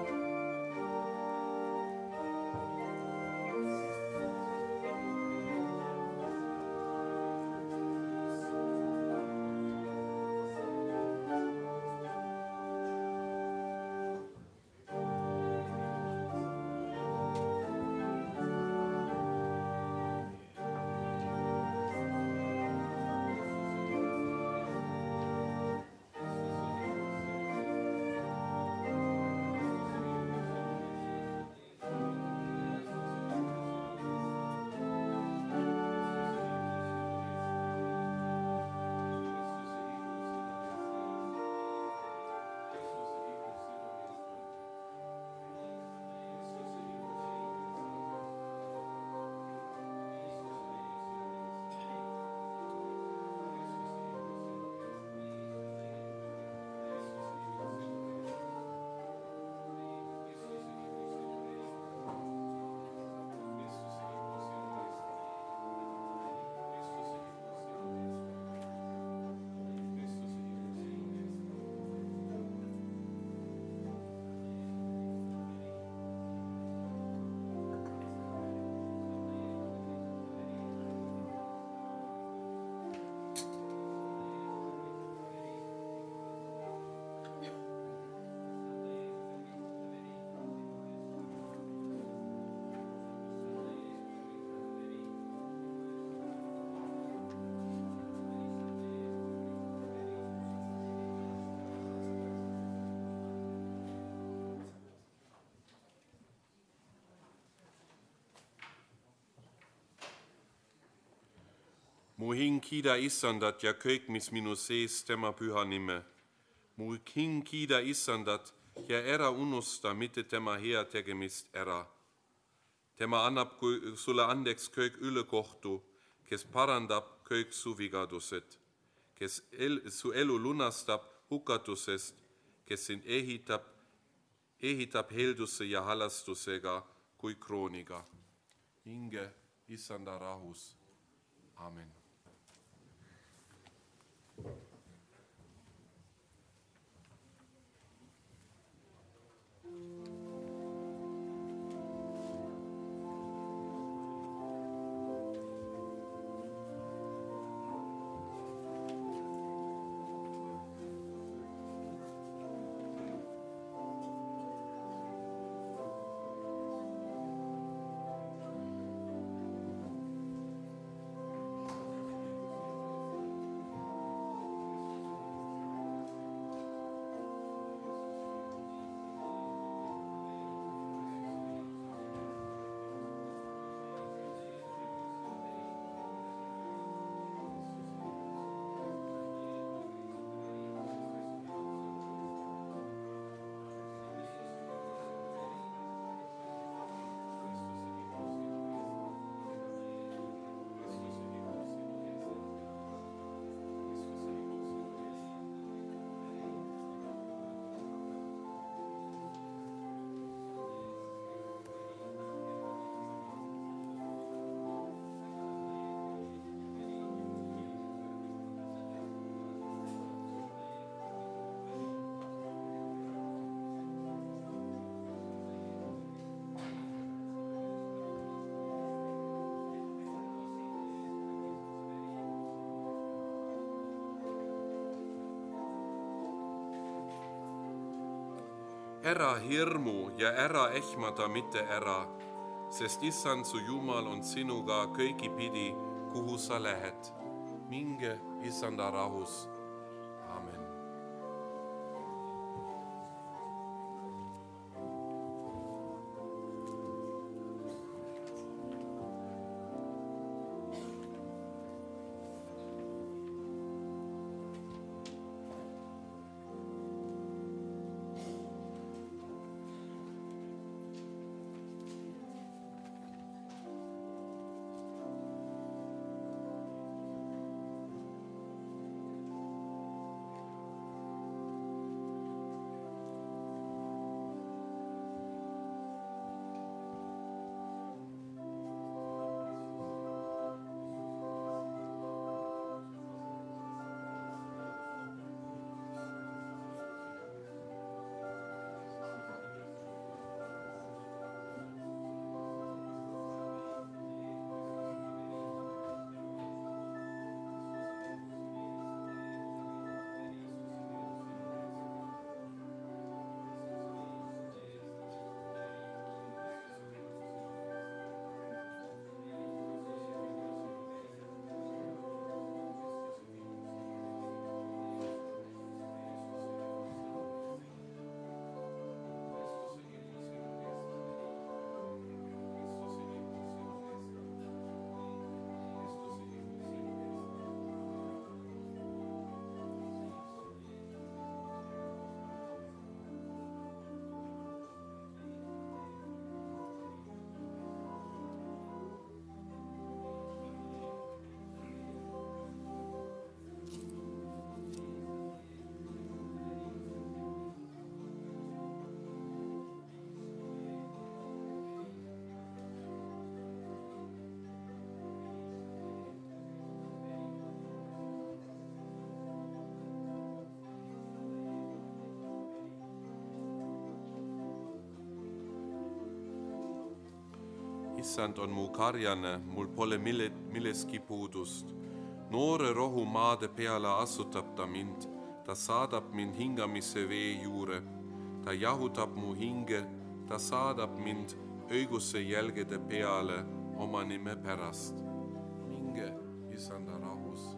Mu hing kiida issandat ja kõik, mis minu sees tema püha nime. Mu hing kiida issandat ja ära unusta mitte tema heategemist ära. Tema annab sulle andeks kõik ülekohtu, kes parandab kõik su vigadused, kes su elu lunastab hukatusest, kes sind ehitab helduse ja halastusega kui krooniga. Hinge issanda rahus. Amen. ära hirmu ja ära ehmata mitte ära, sest Issand su Jumal on sinuga kõigipidi, kuhu sa lähed. Minge Issanda rahus. Amen. Issand on mu karjane, mul pole milleski puudust. Noore rohu maade peale asutab ta mind, ta saadab mind hingamise vee juure. Ta jahutab mu hinge, ta saadab mind õiguse jälgede peale oma nime pärast. Minge Issanda rahus.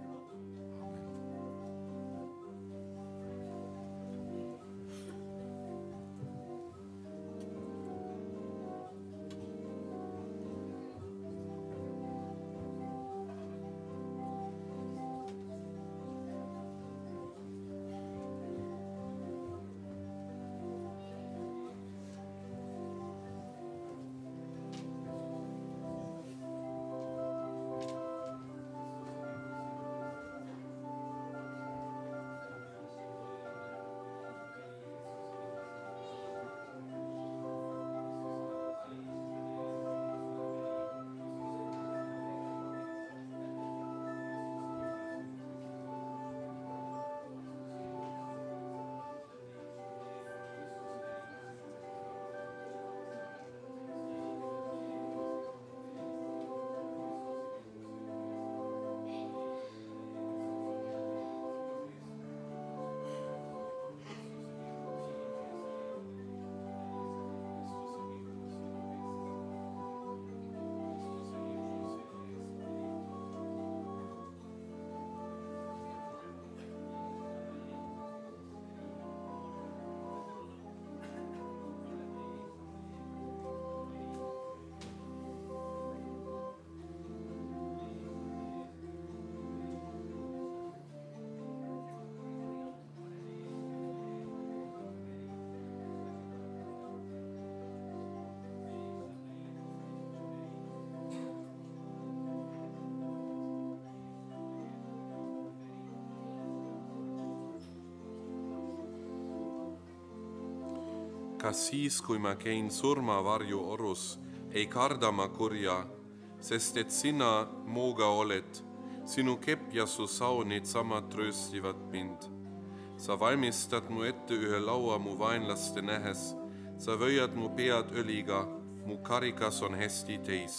Kas siis, kui ma käin surmavarju orus, ei karda ma kurja, sest et sina muuga oled, sinu kepp ja su sau needsamad trööstivad mind. Sa valmistad mu ette ühe laua mu vaenlaste nähes, sa vöiad mu pead õliga, mu karikas on hästi täis.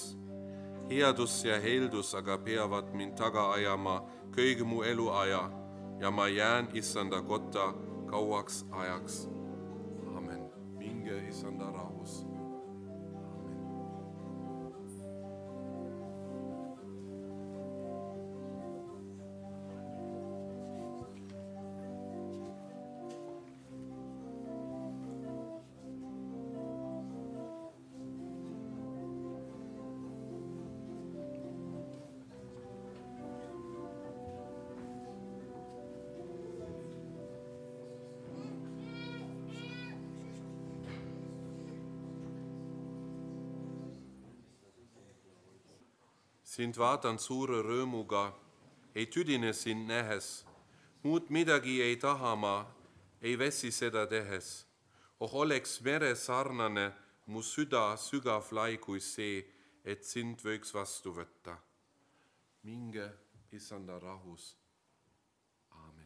Headus ja heldus aga peavad mind taga ajama kõigi mu eluaja ja ma jään Issanda kotta kauaks ajaks. Amen. minge Issanda rahus. Sind vaatan suure rõõmuga, ei tüdine sind nähes. Muud midagi ei taha ma, ei väsi seda tehes. Oh oleks mere sarnane, mu süda sügav lai kui see, et sind võiks vastu võtta. Minge Issanda rahus. Aamen.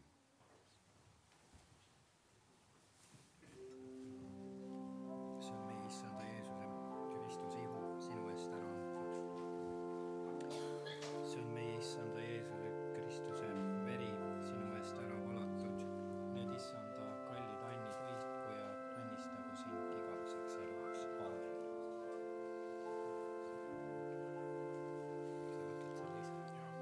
See on meie Issanda Jeesuse Kristuse ihu sinu eest ära antud. See on meie Issanda Jeesuse Kristuse veri sinu eest ära valatud. Need Issanda kallid annid võitku ja õnnistagu sind igaveseks eluks. Aamen. Sa võtad selle ise?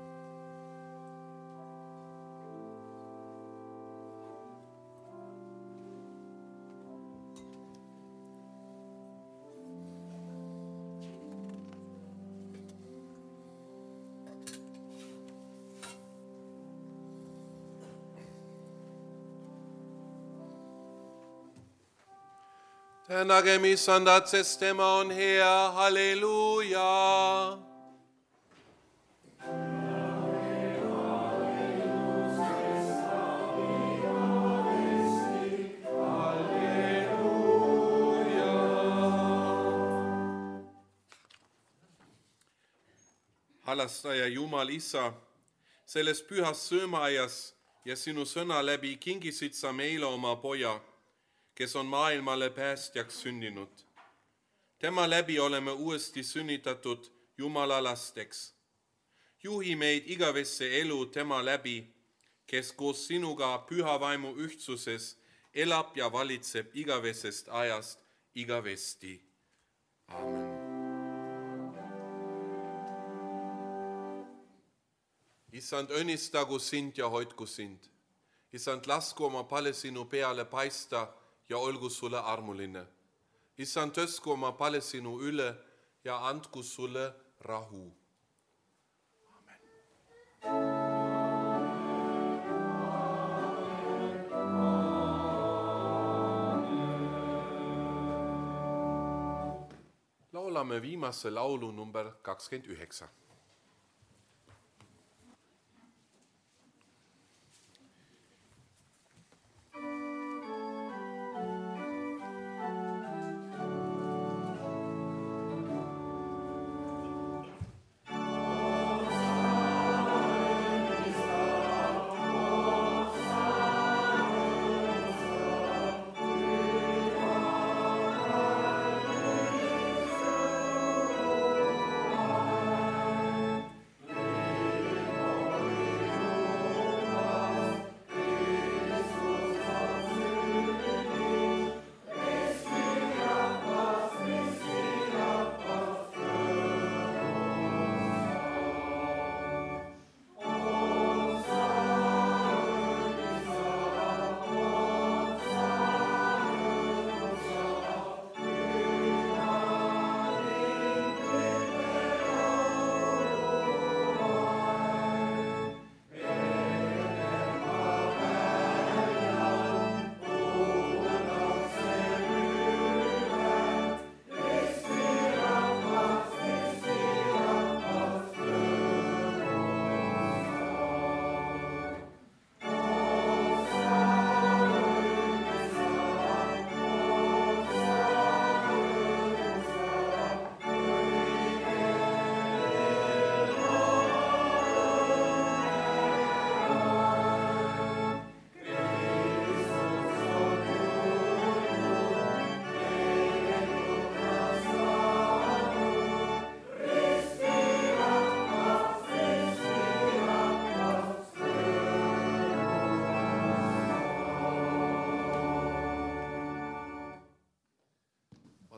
Tänagem Issandat, sest tema on hea, halleluuja. Halastaja Jumal Isa, selles pühas söömaaias ja sinu sõna läbi kingisid sa meile oma poja, kes on maailmale päästjaks sündinud. Tema läbi oleme uuesti sünnitatud Jumala lasteks. Juhi meid igavesse elu tema läbi, kes koos sinuga püha vaimu ühtsuses elab ja valitseb igavesest ajast igavesti. Amen. Issand, õnnistagu sind ja hoidku sind. Issand, lasku oma pale sinu peale paista ja olgu sulle armuline. Issand, tõstku oma pale sinu üle ja andku sulle rahu. Amen. Laulame viimase laulu number 29.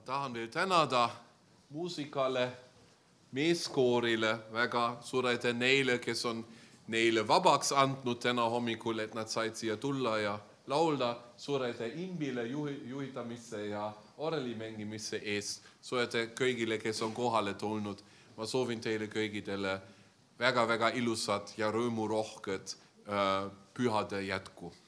tahan veel tänada muusikale, meeskoorile, väga suur aitäh neile, kes on neile vabaks andnud täna hommikul, et nad said siia tulla ja laulda. Suur aitäh Imbile juhitamisse ja oreli mängimisse eest. Suur aitäh kõigile, kes on kohale tulnud. Ma soovin teile kõigidele väga-väga ilusat ja rõõmurohket pühade jätku.